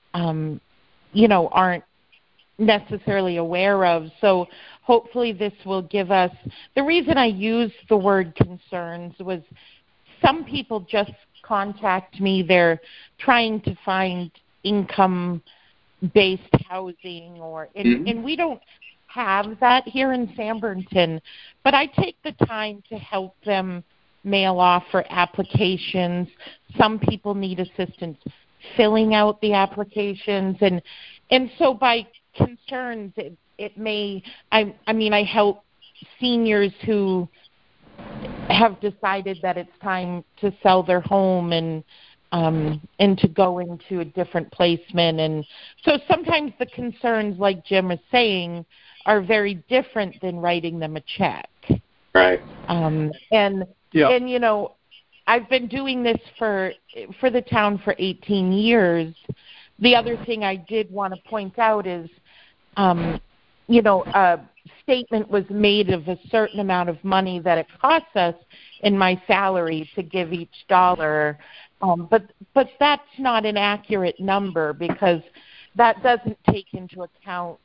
aren't necessarily aware of. So hopefully this will give us, the reason I used the word concerns was some people just contact me, they're trying to find income-based housing, and we don't have that here in San Bernardino, but I take the time to help them mail off for applications. Some people need assistance filling out the applications, and so by concerns, it may, I help seniors who have decided that it's time to sell their home and to go into a different placement. And so sometimes the concerns, like Jim is saying, are very different than writing them a check. Right. And I've been doing this for the town for 18 years. The other thing I did want to point out is, a statement was made of a certain amount of money that it costs us in my salary to give each dollar. But that's not an accurate number, because that doesn't take into account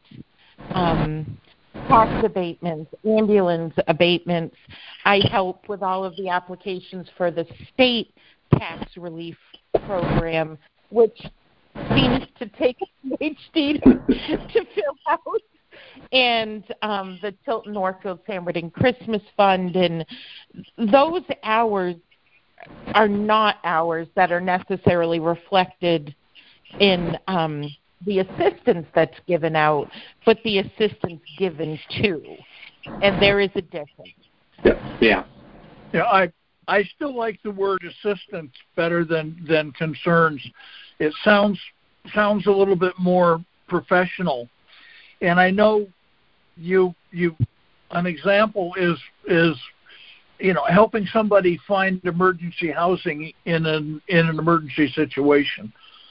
tax abatements, ambulance abatements. I help with all of the applications for the state tax relief program, which seems to take a PhD to fill out, and the Tilton Northfield San Bernardino Christmas Fund. And those hours are not hours that are necessarily reflected in the assistance that's given out, but the assistance given to. And there is a difference. Yeah. I still like the word assistance better than concerns. It sounds a little bit more professional. And I know you an example is helping somebody find emergency housing in an emergency situation.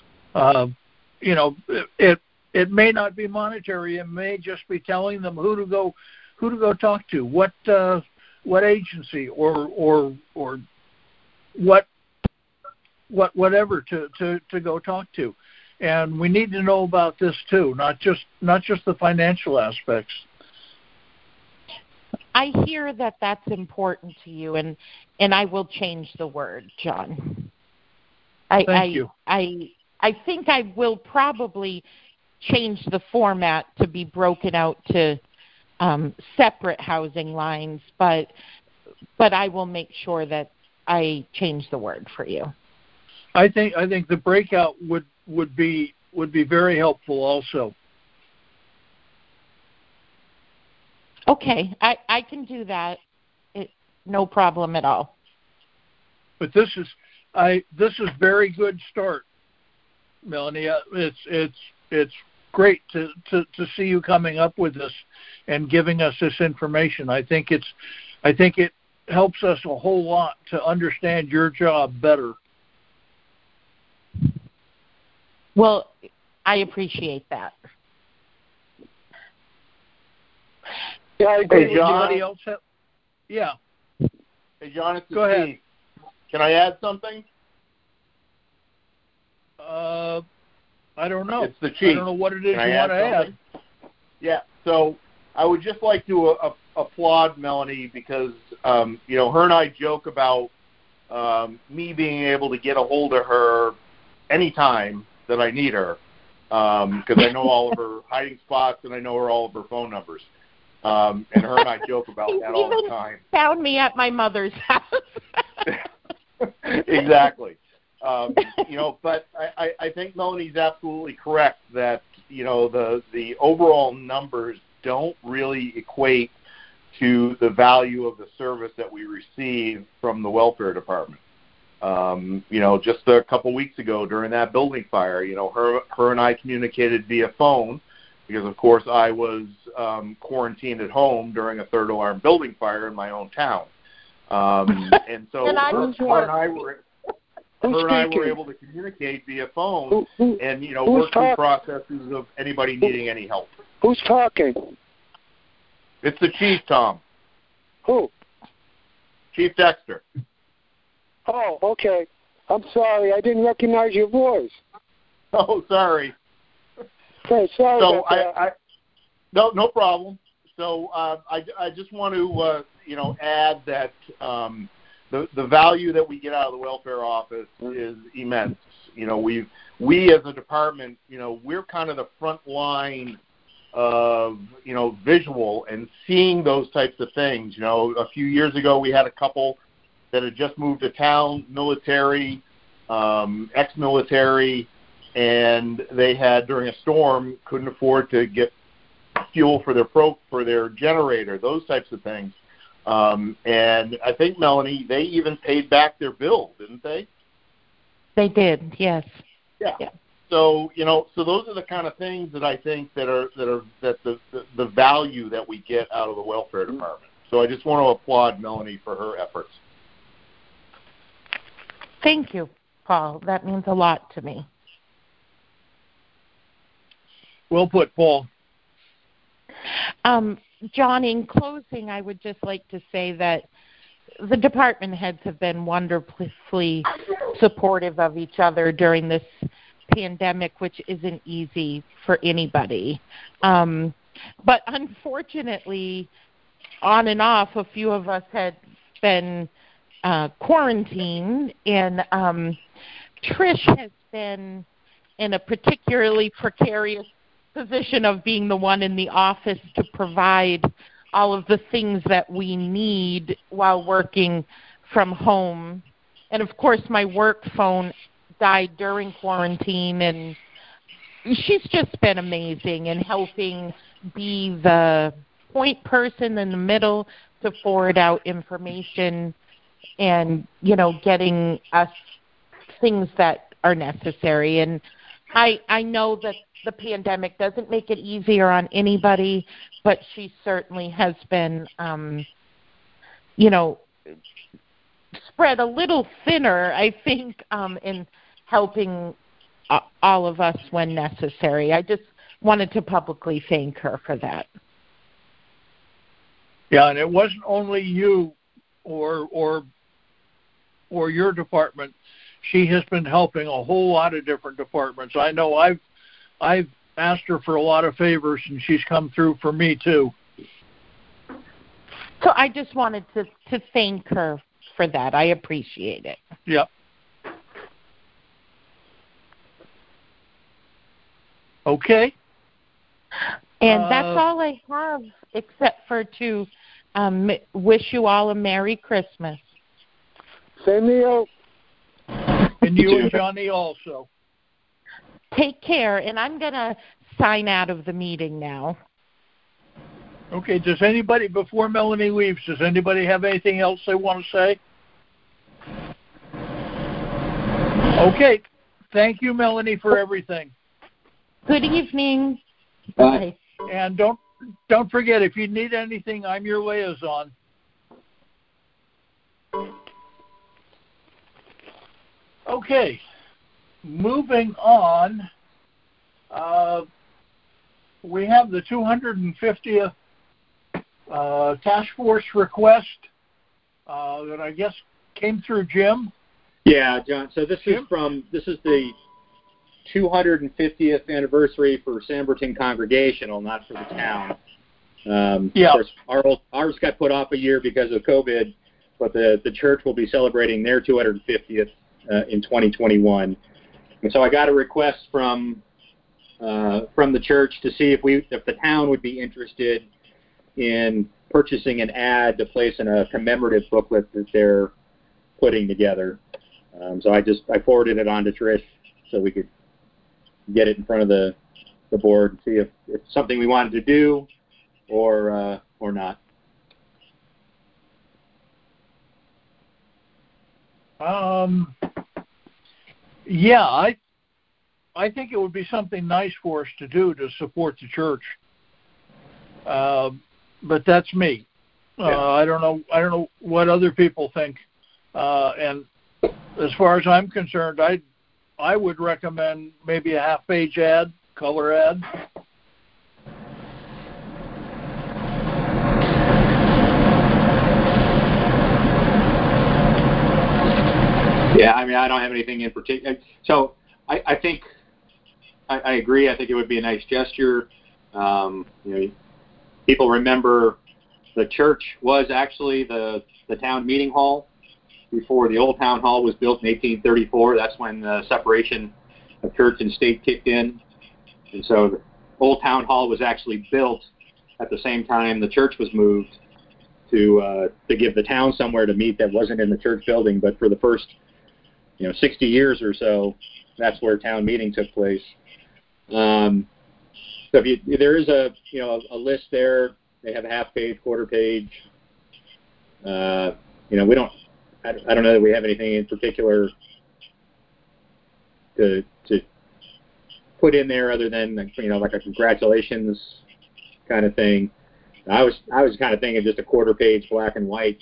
It may not be monetary. It may just be telling them who to go talk to, what agency or whatever to go talk to. And we need to know about this too, not just the financial aspects. I hear that that's important to you, and I will change the word, John. Thank you. I think I will probably change the format to be broken out to separate housing lines, but I will make sure that I change the word for you. I think the breakout would be very helpful also. Okay, I can do that. No problem at all. But this This is very good start, Melanie. It's great to see you coming up with this and giving us this information. I think it helps us a whole lot to understand your job better. Well, I appreciate that. Yeah, I agree. Hey, John. Anybody else have? Yeah. Hey, John, it's Go ahead. Steve. Can I add something? I don't know. It's the chief. I don't know what it is Can you I want to something? add. Yeah. So I would just like to applaud Melanie because her and I joke about me being able to get a hold of her anytime that I need her because I know all of her hiding spots and I know all of her phone numbers. And her and I joke about that all the time. Found me at my mother's house. Exactly. But I think Melanie's absolutely correct that the overall numbers don't really equate to the value of the service that we receive from the welfare department. Just a couple weeks ago during that building fire, her and I communicated via phone because, of course, I was quarantined at home during a third alarm building fire in my own town. And so her and I were able to communicate via phone and, work through processes of anybody needing any help. Who's talking? It's the chief, Tom. Who? Chief Dexter. Oh, okay. I'm sorry. I didn't recognize your voice. Oh, sorry. Okay, sorry so about that. No problem. So I just want to, add that the value that we get out of the welfare office is immense. We as a department, we're kind of the front line of, visual and seeing those types of things. A few years ago we had a couple that had just moved to town, military, ex-military, and they had, during a storm, couldn't afford to get fuel for their generator, those types of things. And I think, Melanie, they even paid back their bill, didn't they? They did, yes. Yeah. So so those are the kind of things that I think that the value that we get out of the welfare department. So I just want to applaud Melanie for her efforts. Thank you, Paul. That means a lot to me. Well put, Paul. John, in closing, I would just like to say that the department heads have been wonderfully supportive of each other during this pandemic, which isn't easy for anybody. But unfortunately, on and off, a few of us had been quarantined, and Trish has been in a particularly precarious position of being the one in the office to provide all of the things that we need while working from home. And, of course, my work phone died during quarantine, and she's just been amazing in helping be the point person in the middle to forward out information and, getting us things that are necessary. And I know that the pandemic doesn't make it easier on anybody, but she certainly has been, spread a little thinner, I think, in helping all of us when necessary. I just wanted to publicly thank her for that. Yeah, and it wasn't only you or your department. She has been helping a whole lot of different departments. I know I've asked her for a lot of favors, and she's come through for me too. So I just wanted to thank her for that. I appreciate it. Yep. Okay. And that's all I have, except for to wish you all a Merry Christmas. Same to you. And you and Johnny also. Take care, and I'm going to sign out of the meeting now. Okay, before Melanie leaves, does anybody have anything else they want to say? Okay. Thank you, Melanie, for everything. Good evening. Bye. And don't forget, if you need anything, I'm your liaison. Okay. Moving on. We have the 250th task force request that I guess came through Jim. Yeah, John. So this is the 250th anniversary for Samberton Congregational, not for the town. Of course, ours got put off a year because of COVID, but the church will be celebrating their 250th in 2021. And so I got a request from the church to see if the town would be interested in purchasing an ad to place in a commemorative booklet that they're putting together. So I forwarded it on to Trish so we could get it in front of the board and see if it's something we wanted to do or not. Yeah, I think it would be something nice for us to do to support the church. But that's me. I don't know what other people think. And as far as I'm concerned, I would recommend maybe a half-page ad, color ad. Yeah, I mean, I don't have anything in particular. So I think I agree. I think it would be a nice gesture. People remember the church was actually the town meeting hall before the old town hall was built in 1834. That's when the separation of church and state kicked in. And so the old town hall was actually built at the same time the church was moved to give the town somewhere to meet that wasn't in the church building. But for the first 60 years or so, that's where town meeting took place. So there is a list there. They have a half page, quarter page. We don't. I don't know that we have anything in particular to put in there other than like a congratulations kind of thing. I was kind of thinking just a quarter page, black and white,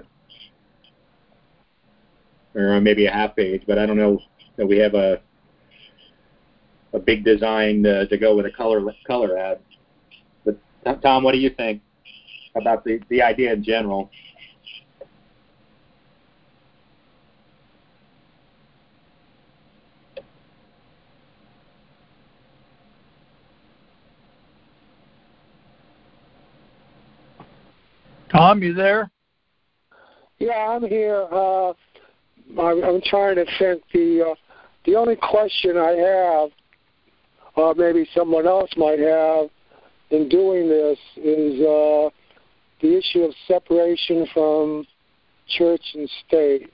or maybe a half page, but I don't know that we have a big design to go with a color ad. But Tom, what do you think about the idea in general? Tom, you there? Yeah, I'm here. I'm trying to think. The only question I have, or maybe someone else might have, in doing this is the issue of separation from church and state.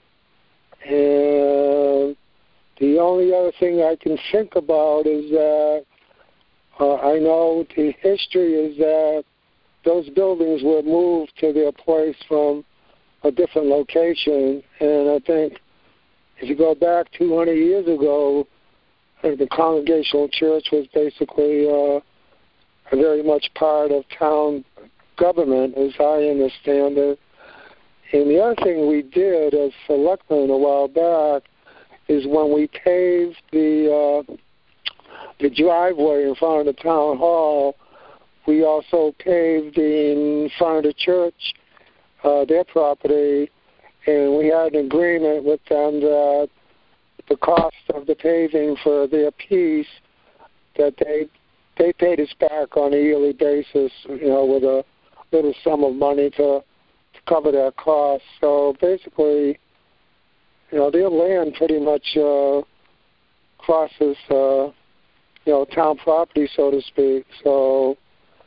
And the only other thing I can think about is that I know the history is that those buildings were moved to their place from a different location. And I think if you go back 200 years ago, the Congregational Church was basically very much part of town government, as I understand it. And the other thing we did as selectmen a while back is when we paved the driveway in front of the town hall, we also paved in front of the church, their property, and we had an agreement with them that the cost of the paving for their piece, that they paid us back on a yearly basis, with a little sum of money to cover that cost. So basically, their land pretty much crosses, town property, so to speak. So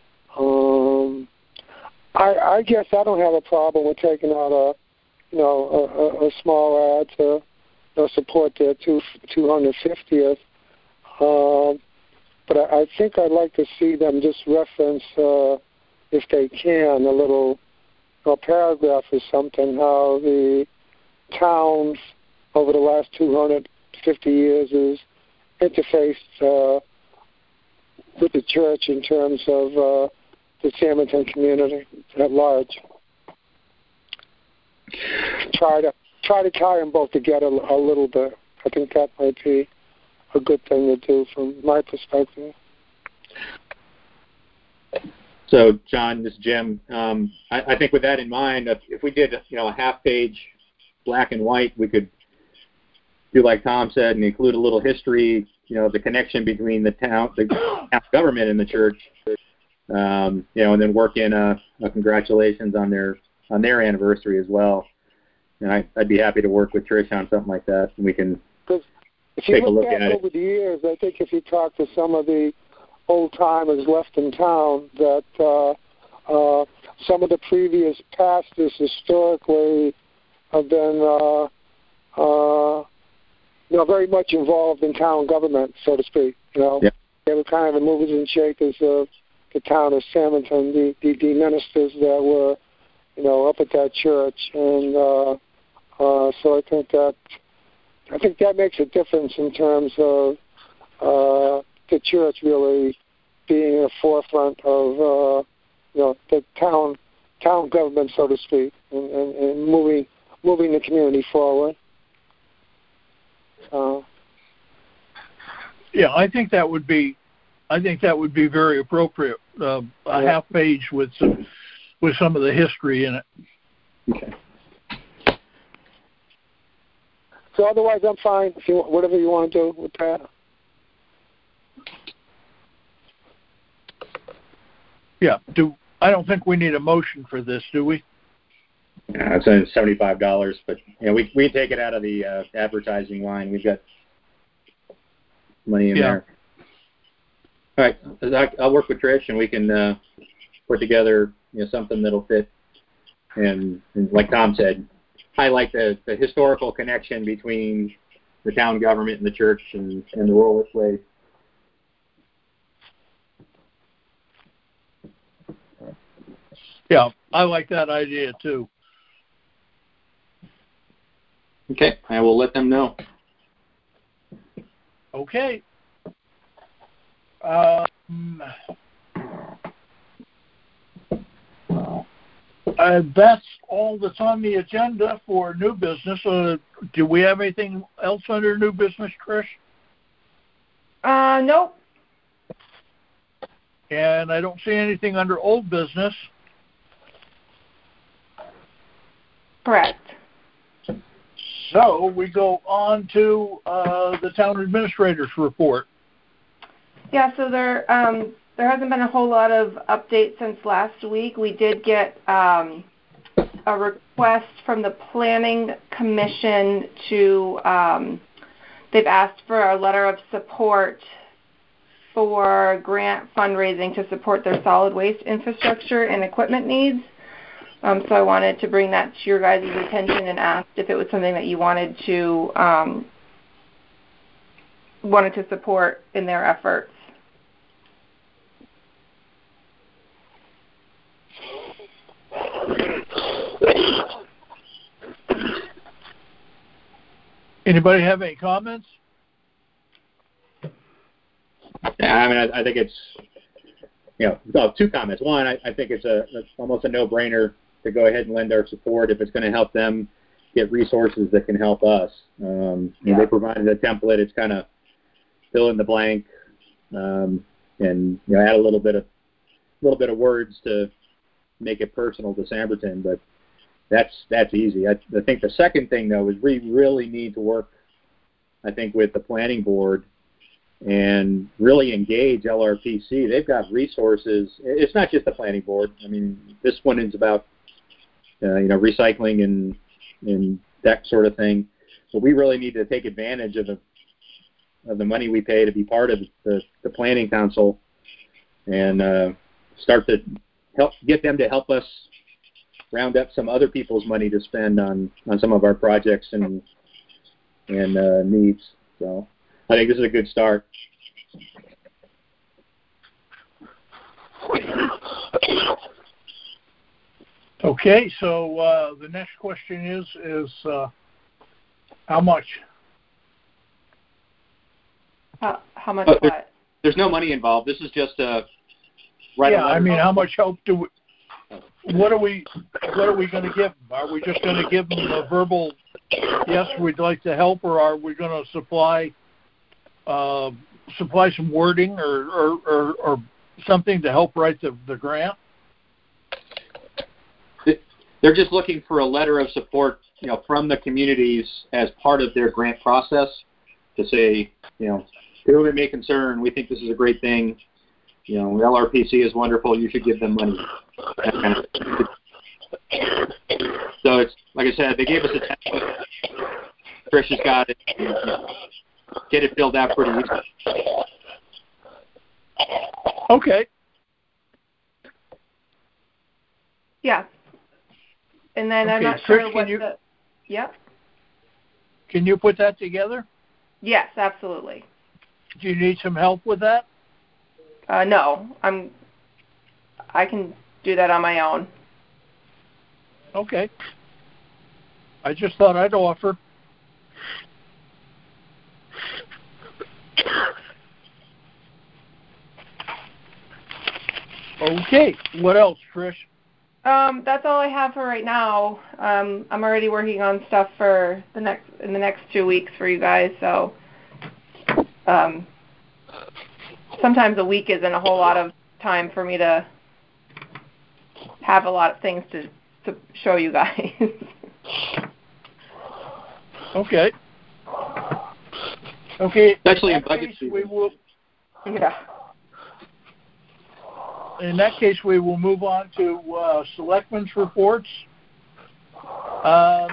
I guess I don't have a problem with taking out a small ad to support their 250th. But I think I'd like to see them just reference, if they can, a little paragraph or something, how the towns over the last 200 50 years is interfaced with the church in terms of the Samerton community at large. Try to tie them both together a little bit. I think that might be a good thing to do from my perspective. So, John, this is Jim. I think with that in mind, if we did, a half-page black and white, we could do like Tom said and include a little history, the connection between the town government and the church, and then work in a congratulations on their anniversary as well. And I'd be happy to work with Trish on something like that, and we can take a look at it. Over the years, I think if you talk to some of the old timers left in town, that some of the previous pastors historically have been very much involved in town government, so to speak. Yeah. They were kind of the movers and shakers of the town of Samerton, the ministers that were, up at that church, and so I think that makes a difference in terms of the church really being in the forefront of the town government, so to speak, and moving the community forward. Yeah, I think that would be very appropriate. A half page with some of the history in it. Okay. So otherwise, I'm fine. Whatever you want to do with that. Yeah. I don't think we need a motion for this, do we? Yeah, it's $75, but we take it out of the advertising line. We've got money in there. All right, I'll work with Trish, and we can put together something that'll fit, and like Tom said, highlight the historical connection between the town government and the church and the role it plays. Yeah, I like that idea too. Okay, I will let them know. Okay. That's all that's on the agenda for new business. Do we have anything else under new business, Trish? Nope. And I don't see anything under old business. Correct. So we go on to the town administrator's report. Yeah, so there hasn't been a whole lot of updates since last week. We did get a request from the Planning Commission they've asked for a letter of support for grant fundraising to support their solid waste infrastructure and equipment needs. So I wanted to bring that to your guys' attention and asked if it was something that you wanted to support in their efforts. Anybody have any comments? Yeah, I mean, I think it's, two comments. One, I think it's almost a no-brainer to go ahead and lend our support if it's going to help them get resources that can help us. They provided a template. It's kind of fill in the blank, and add a little bit of words to make it personal to Samerton. But that's easy. I think the second thing though is we really need to work, I think, with the planning board and really engage LRPC. They've got resources. It's not just the planning board. I mean, this one is about recycling and that sort of thing. But we really need to take advantage of the money we pay to be part of the planning council and start to get them to help us round up some other people's money to spend on some of our projects and needs. So I think this is a good start. Okay, so the next question is how much? How much? What? There's no money involved. This is just a write a letter. I mean, how much help do we? What are we going to give them? Are we just going to give them a verbal yes, we'd like to help, or are we going to supply some wording or something to help write the grant? They're just looking for a letter of support, from the communities as part of their grant process to say, who we may concern, we think this is a great thing. LRPC is wonderful. You should give them money. That kind of so it's like I said, they gave us a template. Trish has got it. Get it filled out pretty easily. Okay. Yeah. And then I'm not Trish, sure what the. Yep. Can you put that together? Yes, absolutely. Do you need some help with that? No, I can do that on my own. Okay. I just thought I'd offer. Okay. What else, Trish? That's all I have for right now. I'm already working on stuff for in the next 2 weeks for you guys. So sometimes a week isn't a whole lot of time for me to have a lot of things to show you guys. Okay. Okay. Especially in budget season. We will. Yeah. In that case, we will move on to selectmen's reports. I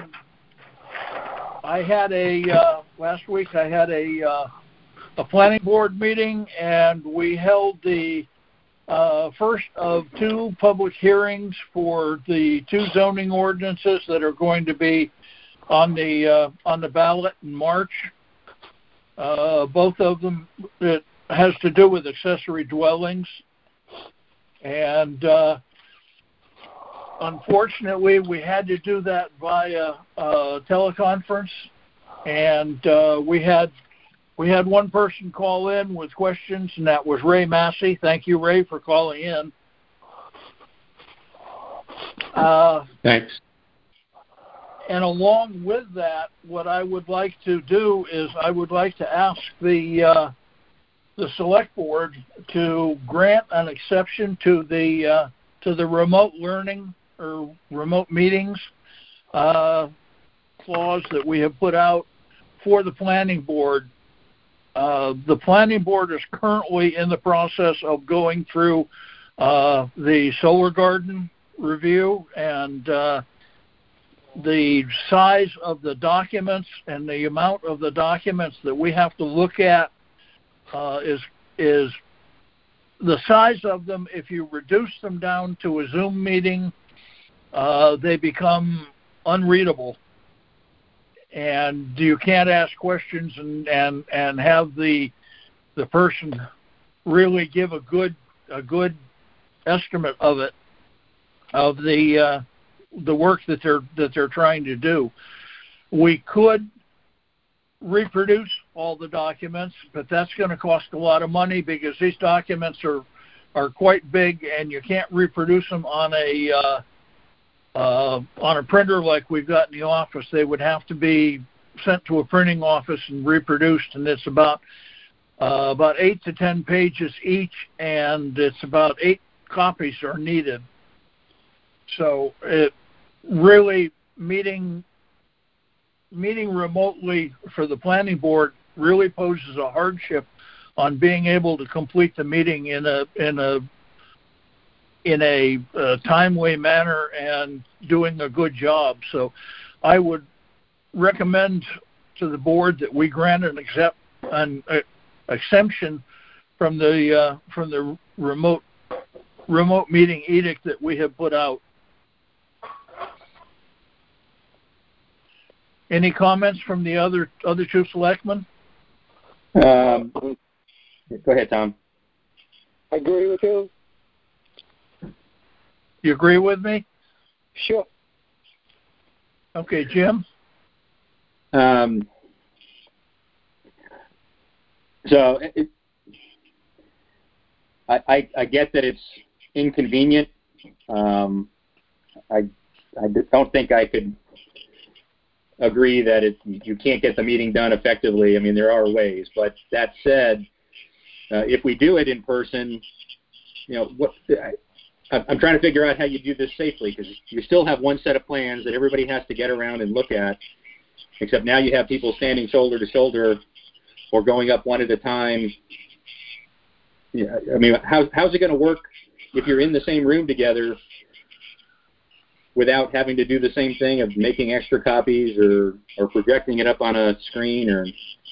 had last week. I had a planning board meeting, and we held the first of 2 public hearings for the 2 zoning ordinances that are going to be on the ballot in March. Both of them, it has to do with accessory dwellings. And unfortunately, we had to do that via teleconference, and we had one person call in with questions, and that was Ray Massey. Thank you, Ray, for calling in. Thanks. And along with that, what I would like to do is I would like to ask the select board to grant an exception to the remote learning or remote meetings clause that we have put out for the planning board. The planning board is currently in the process of going through the solar garden review, and the size of the documents and the amount of the documents that we have to look at is the size of them. If you reduce them down to a Zoom meeting, they become unreadable, and you can't ask questions and have the person really give a good estimate of it, of the work that they're trying to do. We could reproduce all the documents, but that's going to cost a lot of money because these documents are quite big, and you can't reproduce them on a printer like we've got in the office. They would have to be sent to a printing office and reproduced, and it's about 8 to 10 pages each, and it's about 8 copies are needed. So it really meeting remotely for the planning board really poses a hardship on being able to complete the meeting in a timely manner and doing a good job. So I would recommend to the board that we grant an exemption from the remote meeting edict that we have put out. Any comments from the other 2 selectmen? Go ahead, Tom. I agree with you. You agree with me? Sure. Okay, Jim? So I get that it's inconvenient. I don't think I could agree that you can't get the meeting done effectively. I mean, there are ways, but that said, if we do it in person, I'm trying to figure out how you do this safely, because you still have one set of plans that everybody has to get around and look at, except now you have people standing shoulder to shoulder or going up one at a time. Yeah, I mean, how's it going to work if you're in the same room together without having to do the same thing of making extra copies or projecting it up on a screen? Or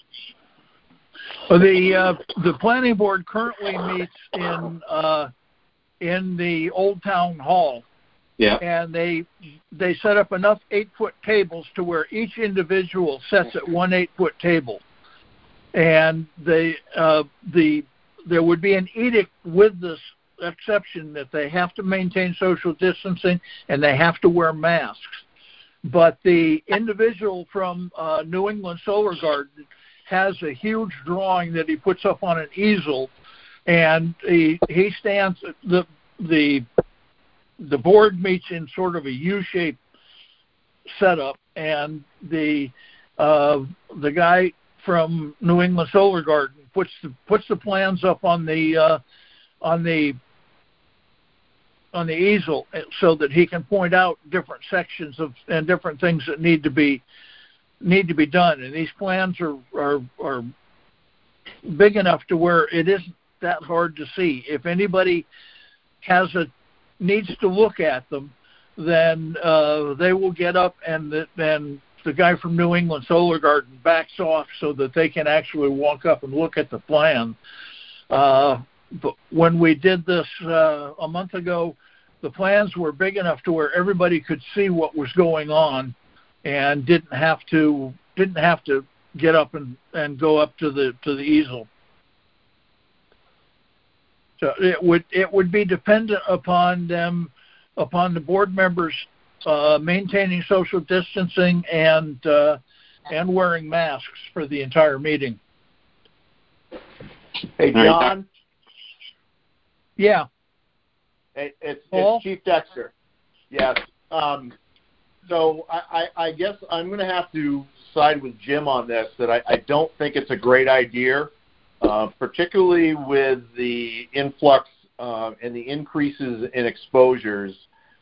the planning board currently meets in the Old Town Hall. Yeah. And they set up enough 8-foot tables to where each individual sits at one 8-foot table, and there would be an edict with this exception that they have to maintain social distancing and they have to wear masks. But the individual from New England Solar Garden has a huge drawing that he puts up on an easel, and he stands. The board meets in sort of a U-shaped setup, and the guy from New England Solar Garden puts the plans up on the easel so that he can point out different sections and different things that need to be done. And these plans are big enough to where it isn't that hard to see. If anybody needs to look at them, then they will get up, and then the guy from New England Solar Garden backs off so that they can actually walk up and look at the plan. But when we did this a month ago, the plans were big enough to where everybody could see what was going on, and didn't have to get up and go up to the easel. So it would be dependent upon the board members maintaining social distancing and wearing masks for the entire meeting. Hey, John. Yeah. It's Chief Dexter. Yes. So I guess I'm going to have to side with Jim on this, that I don't think it's a great idea, particularly with the influx and the increases in exposures.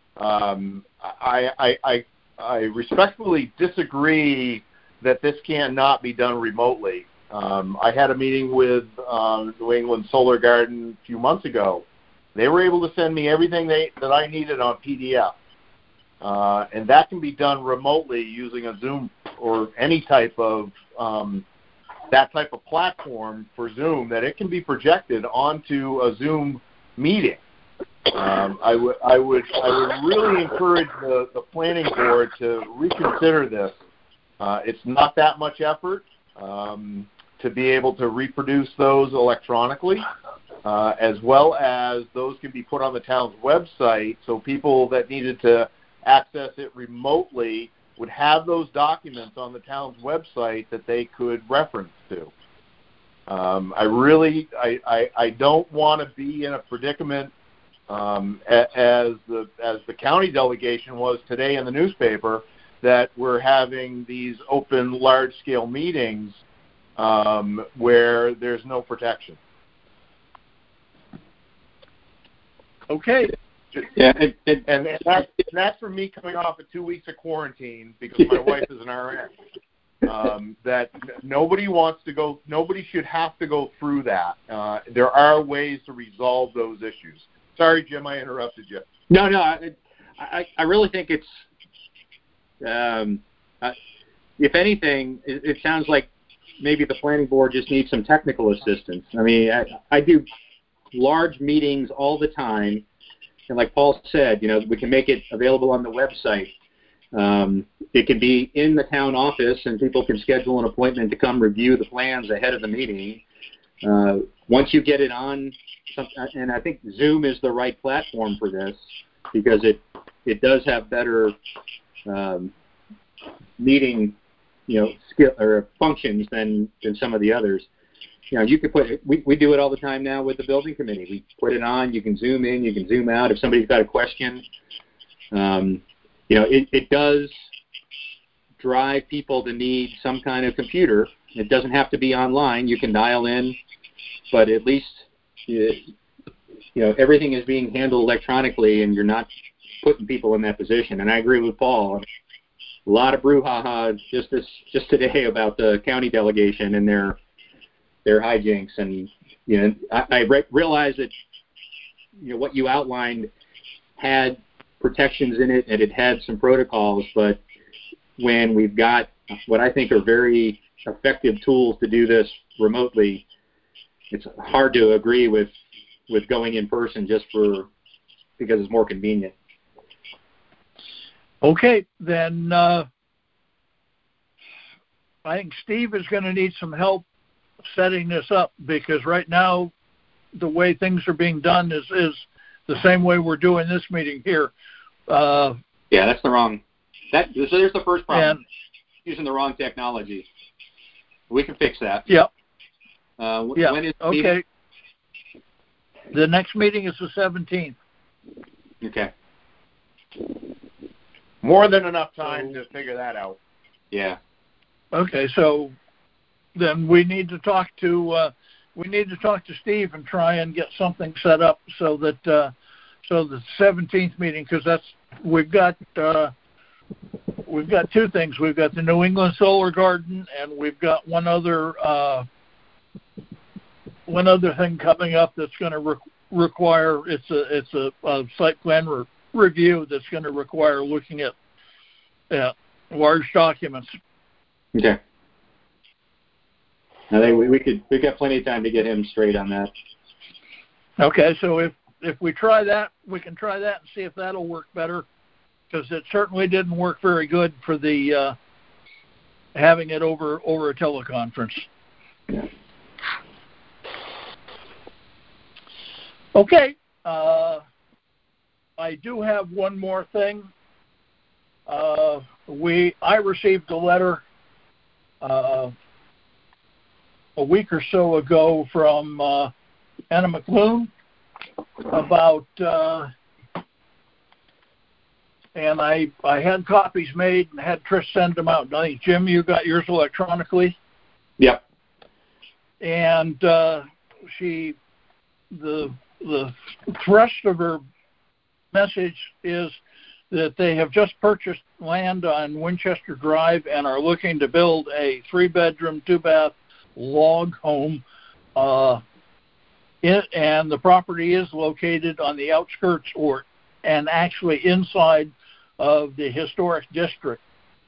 I respectfully disagree that this cannot be done remotely. I had a meeting with New England Solar Garden a few months ago. They were able to send me everything that I needed on PDF. And that can be done remotely using a Zoom or any type of that type of platform for Zoom, that it can be projected onto a Zoom meeting. I would really encourage the planning board to reconsider this. It's not that much effort to be able to reproduce those electronically, as well as those can be put on the town's website, so people that needed to access it remotely would have those documents on the town's website that they could reference to. I don't want to be in a predicament as the county delegation was today in the newspaper, that we're having these open large-scale meetings where there's no protection. Okay. Yeah, and that's for me coming off of 2 weeks of quarantine because my wife is an RN. That nobody should have to go through that. There are ways to resolve those issues. Sorry, Jim, I interrupted you. No, I really think it's, if anything, it sounds like maybe the planning board just needs some technical assistance. I mean, I do large meetings all the time, and like Paul said, we can make it available on the website. It can be in the town office, and people can schedule an appointment to come review the plans ahead of the meeting. Once you get it on, and I think Zoom is the right platform for this, because it does have better meeting skill or functions than some of the others. you could put it, we do it all the time now with the building committee. We put it on. You can zoom in. You can zoom out. If somebody's got a question, it does drive people to need some kind of computer. It doesn't have to be online. You can dial in, but at least everything is being handled electronically, and you're not putting people in that position. And I agree with Paul. A lot of brouhaha just today about the county delegation and their hijinks. And I realize that what you outlined had protections in it and it had some protocols, but when we've got what I think are very effective tools to do this remotely, it's hard to agree with going in person just because it's more convenient. Okay, then I think Steve is going to need some help setting this up, because right now the way things are being done is the same way we're doing this meeting here. That's the wrong. So there's the first problem. Using the wrong technology. We can fix that. Yep. When is the okay. meeting? The next meeting is the 17th. Okay. More than enough time to figure that out. Yeah. Okay, so then we need to talk to Steve and try and get something set up so that the 17th meeting, because we've got two things. We've got the New England Solar Garden, and we've got one other thing coming up that's going to require it's a site plan review that's going to require looking at large documents. Okay. I think we've got plenty of time to get him straight on that. Okay, so if we try that, we can try that and see if that'll work better, because it certainly didn't work very good for the having it over a teleconference. Yeah. Okay. I do have one more thing. I received a letter a week or so ago from Anna McClune about, and I had copies made and had Trish send them out. I think, Jim, you got yours electronically? Yep. And the thrust of her message is that they have just purchased land on Winchester Drive and are looking to build a 3-bedroom, 2-bath log home. And the property is located on the outskirts and actually inside of the historic district.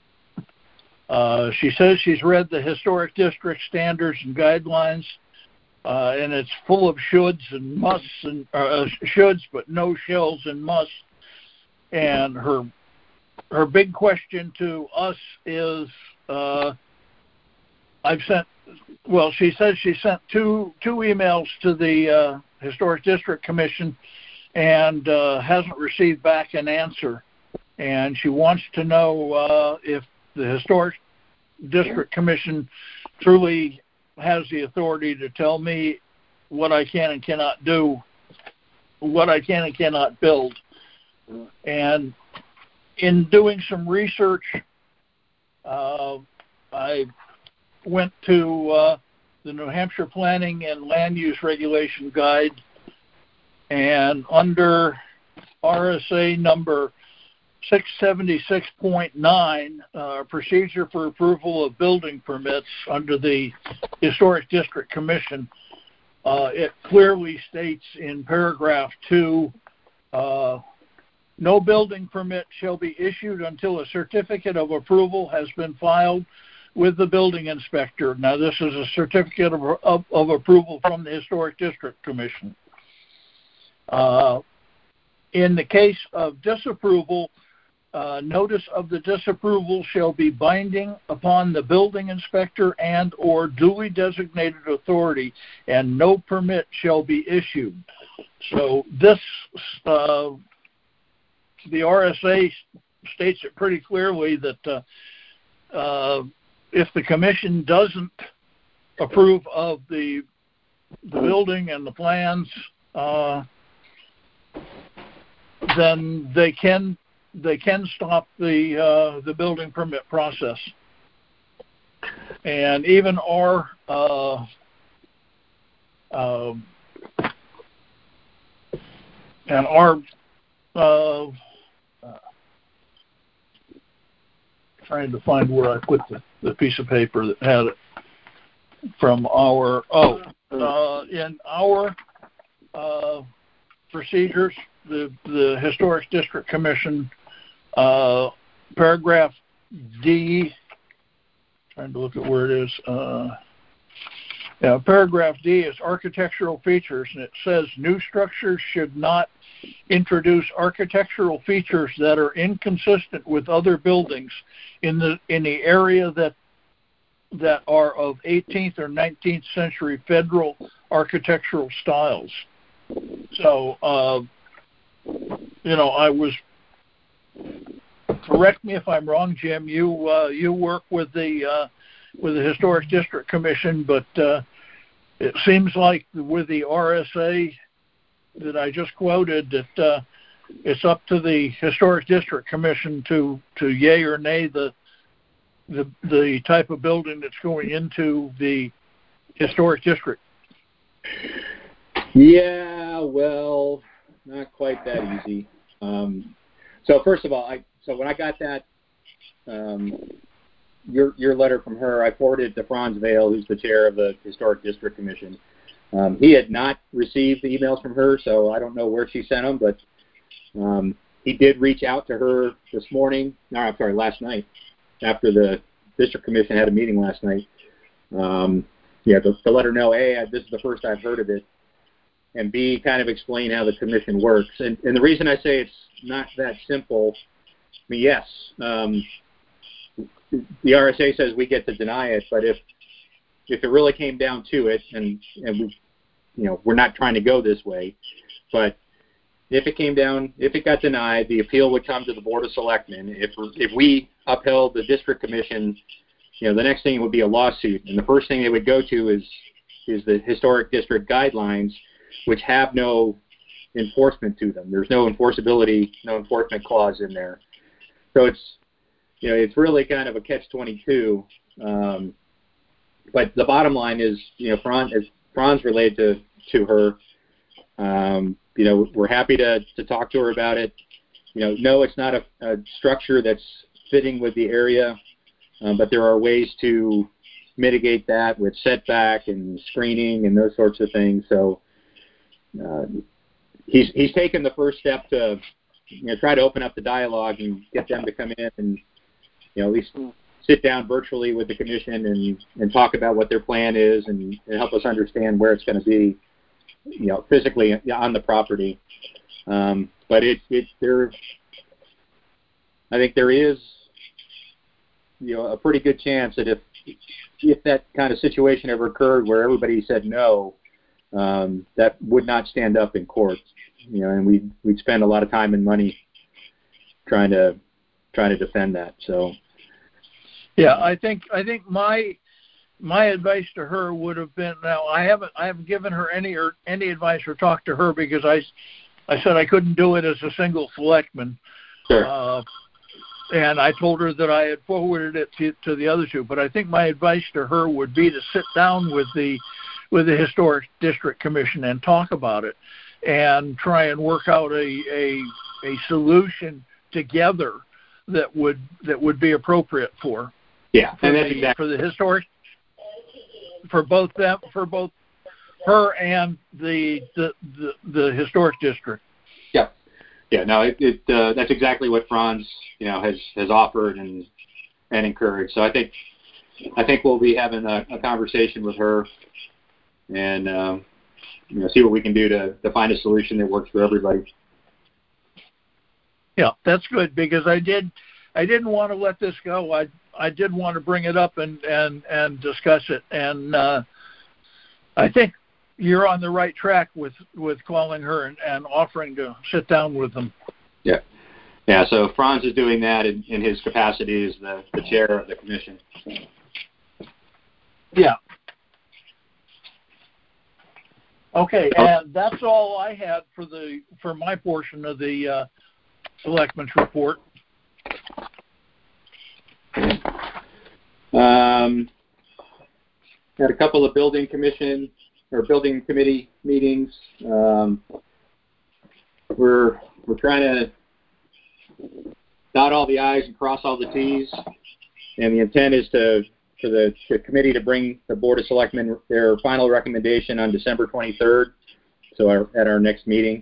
She says she's read the historic district standards and guidelines, and it's full of shoulds and musts, and shoulds but no shells and musts. And her big question to us is, she says she sent two emails to the Historic District Commission and hasn't received back an answer. And she wants to know if the Historic District Commission truly has the authority to tell me what I can and cannot do, what I can and cannot build. And in doing some research, I went to the New Hampshire Planning and Land Use Regulation Guide, and under RSA number 676.9, procedure for approval of building permits under the Historic District Commission, it clearly states in paragraph 2, no building permit shall be issued until a certificate of approval has been filed with the building inspector. Now, this is a certificate of approval from the Historic District Commission. In the case of disapproval, notice of the disapproval shall be binding upon the building inspector and or duly designated authority, and no permit shall be issued. So this, the RSA states it pretty clearly that if the commission doesn't approve of the the building and the plans, then they can stop the building permit process. And even our trying to find where I put the piece of paper that had it from our in our procedures, the Historic District Commission, paragraph D, trying to look at where it is. Paragraph D is architectural features, and it says new structures should not introduce architectural features that are inconsistent with other buildings in the area that are of 18th or 19th century federal architectural styles. So, I was, correct me if I'm wrong, Jim, you work with the Historic District Commission, but it seems like with the RSA that I just quoted, that it's up to the Historic District Commission to yay or nay the type of building that's going into the Historic District. Yeah, well, not quite that easy. So first of all, when I got that your letter from her, I forwarded it to Franz Vail, who's the chair of the Historic District Commission. He had not received the emails from her, so I don't know where she sent them, but he did reach out to her last night, after the District Commission had a meeting last night. To let her know, A, this is the first I've heard of it, and B, kind of explain how the commission works. And the reason I say it's not that simple, I mean, yes, the RSA says we get to deny it, but if it really came down to it, and we, we're not trying to go this way, but if it got denied, the appeal would come to the Board of Selectmen. If we upheld the District Commission, the next thing would be a lawsuit, and the first thing they would go to is the Historic District Guidelines, which have no enforcement to them. There's no enforceability, no enforcement clause in there. So it's really kind of a catch-22. But the bottom line is, Franz related to her. We're happy to talk to her about it. No, it's not a structure that's fitting with the area, but there are ways to mitigate that with setback and screening and those sorts of things. So he's taken the first step to try to open up the dialogue and get them to come in and at least sit down virtually with the commission and talk about what their plan is and help us understand where it's going to be, physically on the property. But I think there is, a pretty good chance that if that kind of situation ever occurred where everybody said no, that would not stand up in court, and we'd spend a lot of time and money trying to defend that. So. Yeah, I think my advice to her would have been, now I haven't given her any advice or talked to her because I said I couldn't do it as a single selectman. Sure. And I told her that I had forwarded it to the other two. But I think my advice to her would be to sit down with the Historic District Commission and talk about it and try and work out a solution together that would be appropriate for. Yeah, for the historic, for both her and the Historic District. Yeah. No, that's exactly what Franz has offered and encouraged. So I think we'll be having a conversation with her and see what we can do to find a solution that works for everybody. Yeah, that's good because I didn't want to let this go. I did want to bring it up and discuss it, and I think you're on the right track with calling her and offering to sit down with them. Yeah. So Franz is doing that in his capacity as the chair of the commission. Yeah. Okay, and that's all I had for my portion of the selectmen's report. Had a couple of building committee meetings. We're trying to dot all the I's and cross all the T's, and the intent is for the committee to bring the Board of Selectmen their final recommendation on December 23rd, so at our next meeting.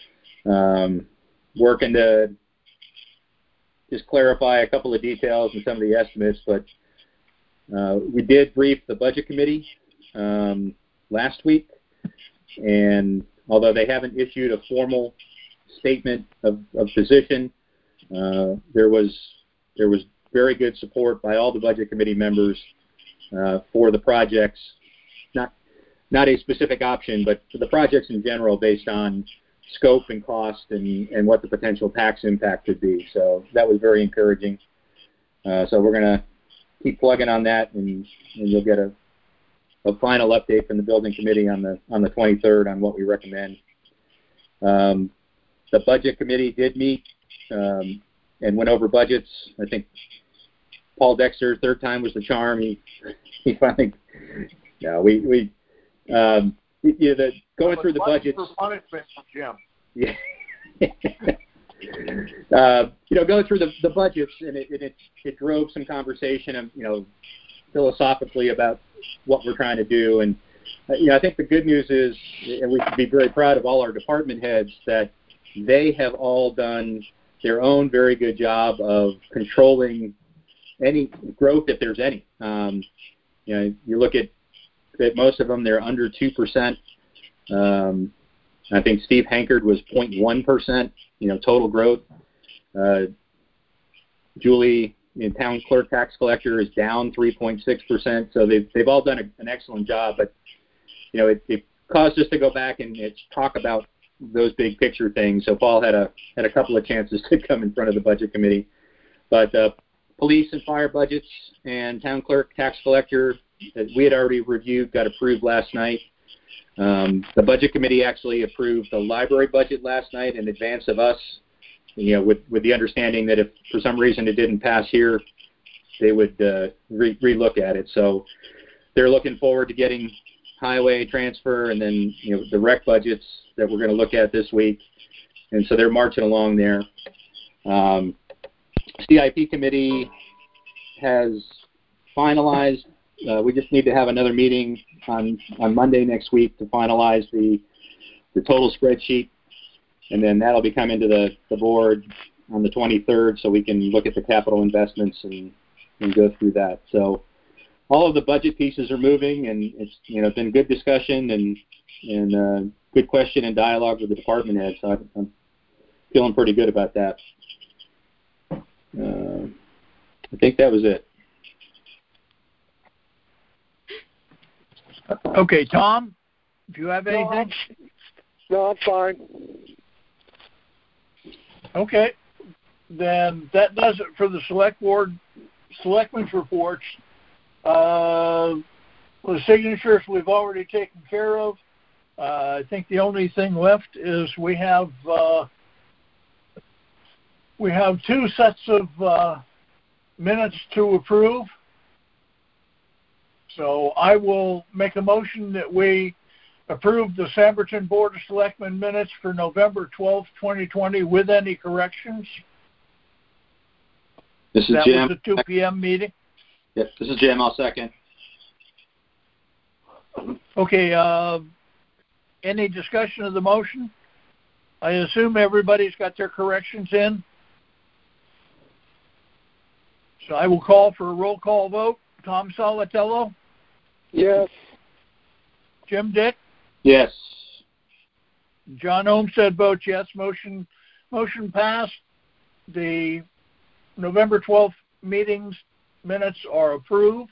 Working to just clarify a couple of details and some of the estimates, but we did brief the Budget Committee last week, and although they haven't issued a formal statement of position, there was very good support by all the Budget Committee members for the projects, not a specific option, but for the projects in general based on scope and cost and what the potential tax impact could be. So that was very encouraging. So we're going to keep plugging on that, and you'll get a final update from the Building Committee on the 23rd on what we recommend. The Budget Committee did meet and went over budgets. I think Paul Dexter, third time was the charm. He finally, going through the budgets. For punishment, Jim. Yeah. Going through the budgets, and it drove some conversation of, philosophically about what we're trying to do. And, I think the good news is, and we should be very proud of all our department heads, that they have all done their own very good job of controlling any growth, if there's any. You look at most of them, they're under 2%. I think Steve Hankard was 0.1%, total growth. Julie, town clerk, tax collector, is down 3.6%. So they've all done an excellent job. But it caused us to go back and talk about those big picture things. So Paul had a couple of chances to come in front of the Budget Committee. But police and fire budgets and town clerk, tax collector, that we had already reviewed, got approved last night. The Budget Committee actually approved the library budget last night in advance of us, with the understanding that if for some reason it didn't pass here, they would relook at it. So they're looking forward to getting highway transfer and then the rec budgets that we're going to look at this week. And so they're marching along there. CIP Committee has finalized. We just need to have another meeting on Monday next week to finalize the total spreadsheet, and then that'll be coming to the board on the 23rd, so we can look at the capital investments and go through that. So all of the budget pieces are moving, and it's been good discussion and good question and dialogue with the department heads. So I'm feeling pretty good about that. I think that was it. Okay, Tom, do you have anything? No, I'm fine. Okay, then that does it for the selectmen's reports. The signatures we've already taken care of. I think the only thing left is we have 2 sets of minutes to approve. So I will make a motion that we approve the Samberton Board of Selectmen minutes for November 12th, 2020 with any corrections. This is Jim. That was the 2 p.m. meeting. Yes, this is Jim. I'll second. Okay, any discussion of the motion? I assume everybody's got their corrections in. So I will call for a roll call vote. Tom Salatello? Yes. Jim Dick? Yes. John Olmsted votes yes. Motion passed. The November 12th meetings minutes are approved.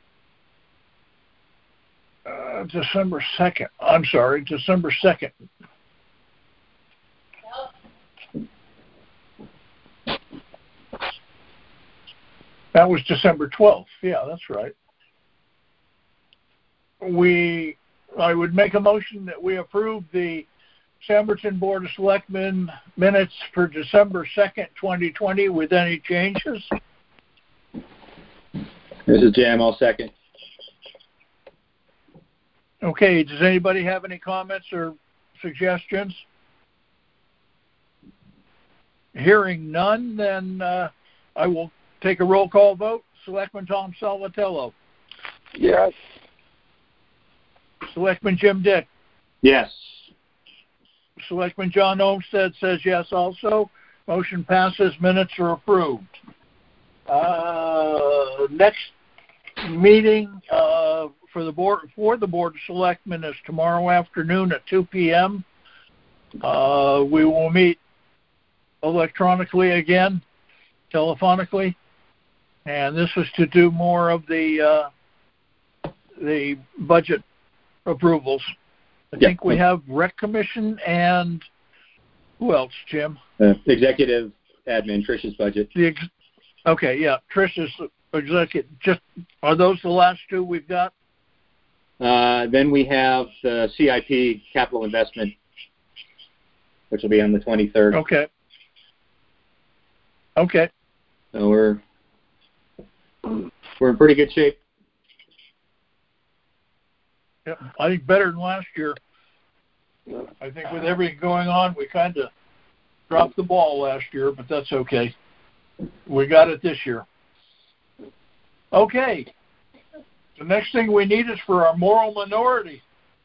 December 2nd. I'm sorry, December 2nd. That was December 12th. Yeah, that's right. I would make a motion that we approve the Sanborn Board of Selectmen minutes for December 2nd, 2020 with any changes. This is Jim. I'll second. Okay, does anybody have any comments or suggestions? Hearing none, then I will take a roll call vote. Selectman Tom Salvatello. Yes. Selectman Jim Dick. Yes. Selectman John Olmsted says yes also. Motion passes. Minutes are approved. Next meeting for the Board of Selectmen is tomorrow afternoon at 2 p.m. We will meet electronically again, telephonically, and this is to do more of the budget approvals. I think we have Rec Commission and who else, Jim? Executive Admin, Trish's budget. Okay, yeah, Trish's executive. Are those the last two we've got? Then we have the CIP capital investment, which will be on the 23rd. Okay. So we're in pretty good shape. Yeah, I think better than last year. I think with everything going on, we kind of dropped the ball last year, but that's okay. We got it this year. Okay. The next thing we need is for our moral minority.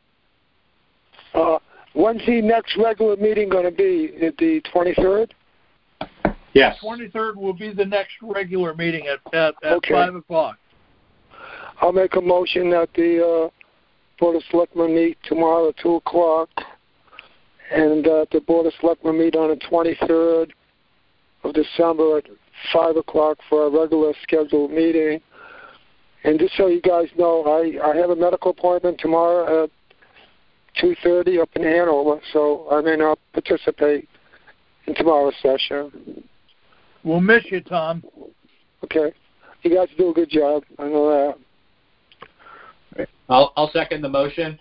When's the next regular meeting going to be? The 23rd? Yes. 23rd will be the next regular meeting at 5 o'clock. I'll make a motion that the Board of Selectmen meet tomorrow at 2 o'clock, and the Board of Selectmen meet on the 23rd of December at 5 o'clock for a regular scheduled meeting. And just so you guys know, I have a medical appointment tomorrow at 2:30 up in Hanover, so I may not participate in tomorrow's session. We'll miss you, Tom. Okay. You guys do a good job. I know that. I'll second the motion.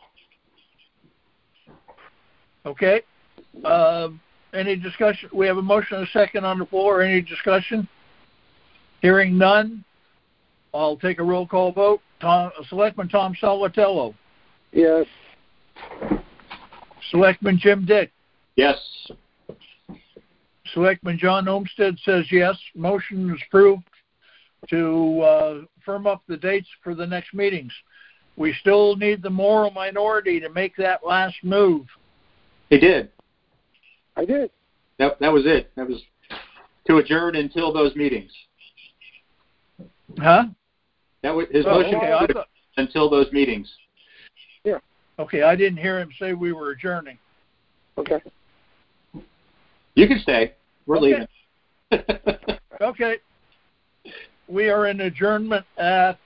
Okay. Any discussion? We have a motion and a second on the floor. Any discussion? Hearing none, I'll take a roll call vote. Selectman Tom Salvatello. Yes. Selectman Jim Dick. Yes. Selectman John Olmsted says yes. Motion is approved to firm up the dates for the next meetings. We still need the moral minority to make that last move. He did. I did. That was it. That was to adjourn until those meetings. Huh? That was his motion. Okay. Until those meetings. Yeah. Okay, I didn't hear him say we were adjourning. Okay. You can stay. We're leaving. Okay. We are in adjournment at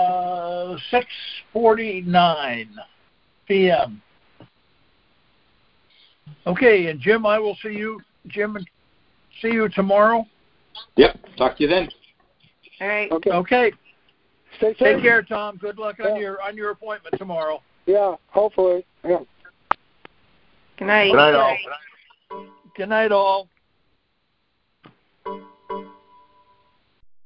6:49 p.m. Okay, and Jim, I will see you. Jim, see you tomorrow. Yep. Talk to you then. All right. Okay. Stay safe. Take care, Tom. Good luck on your appointment tomorrow. Yeah, hopefully. Yeah. Good night. Good night, all. Good night, all.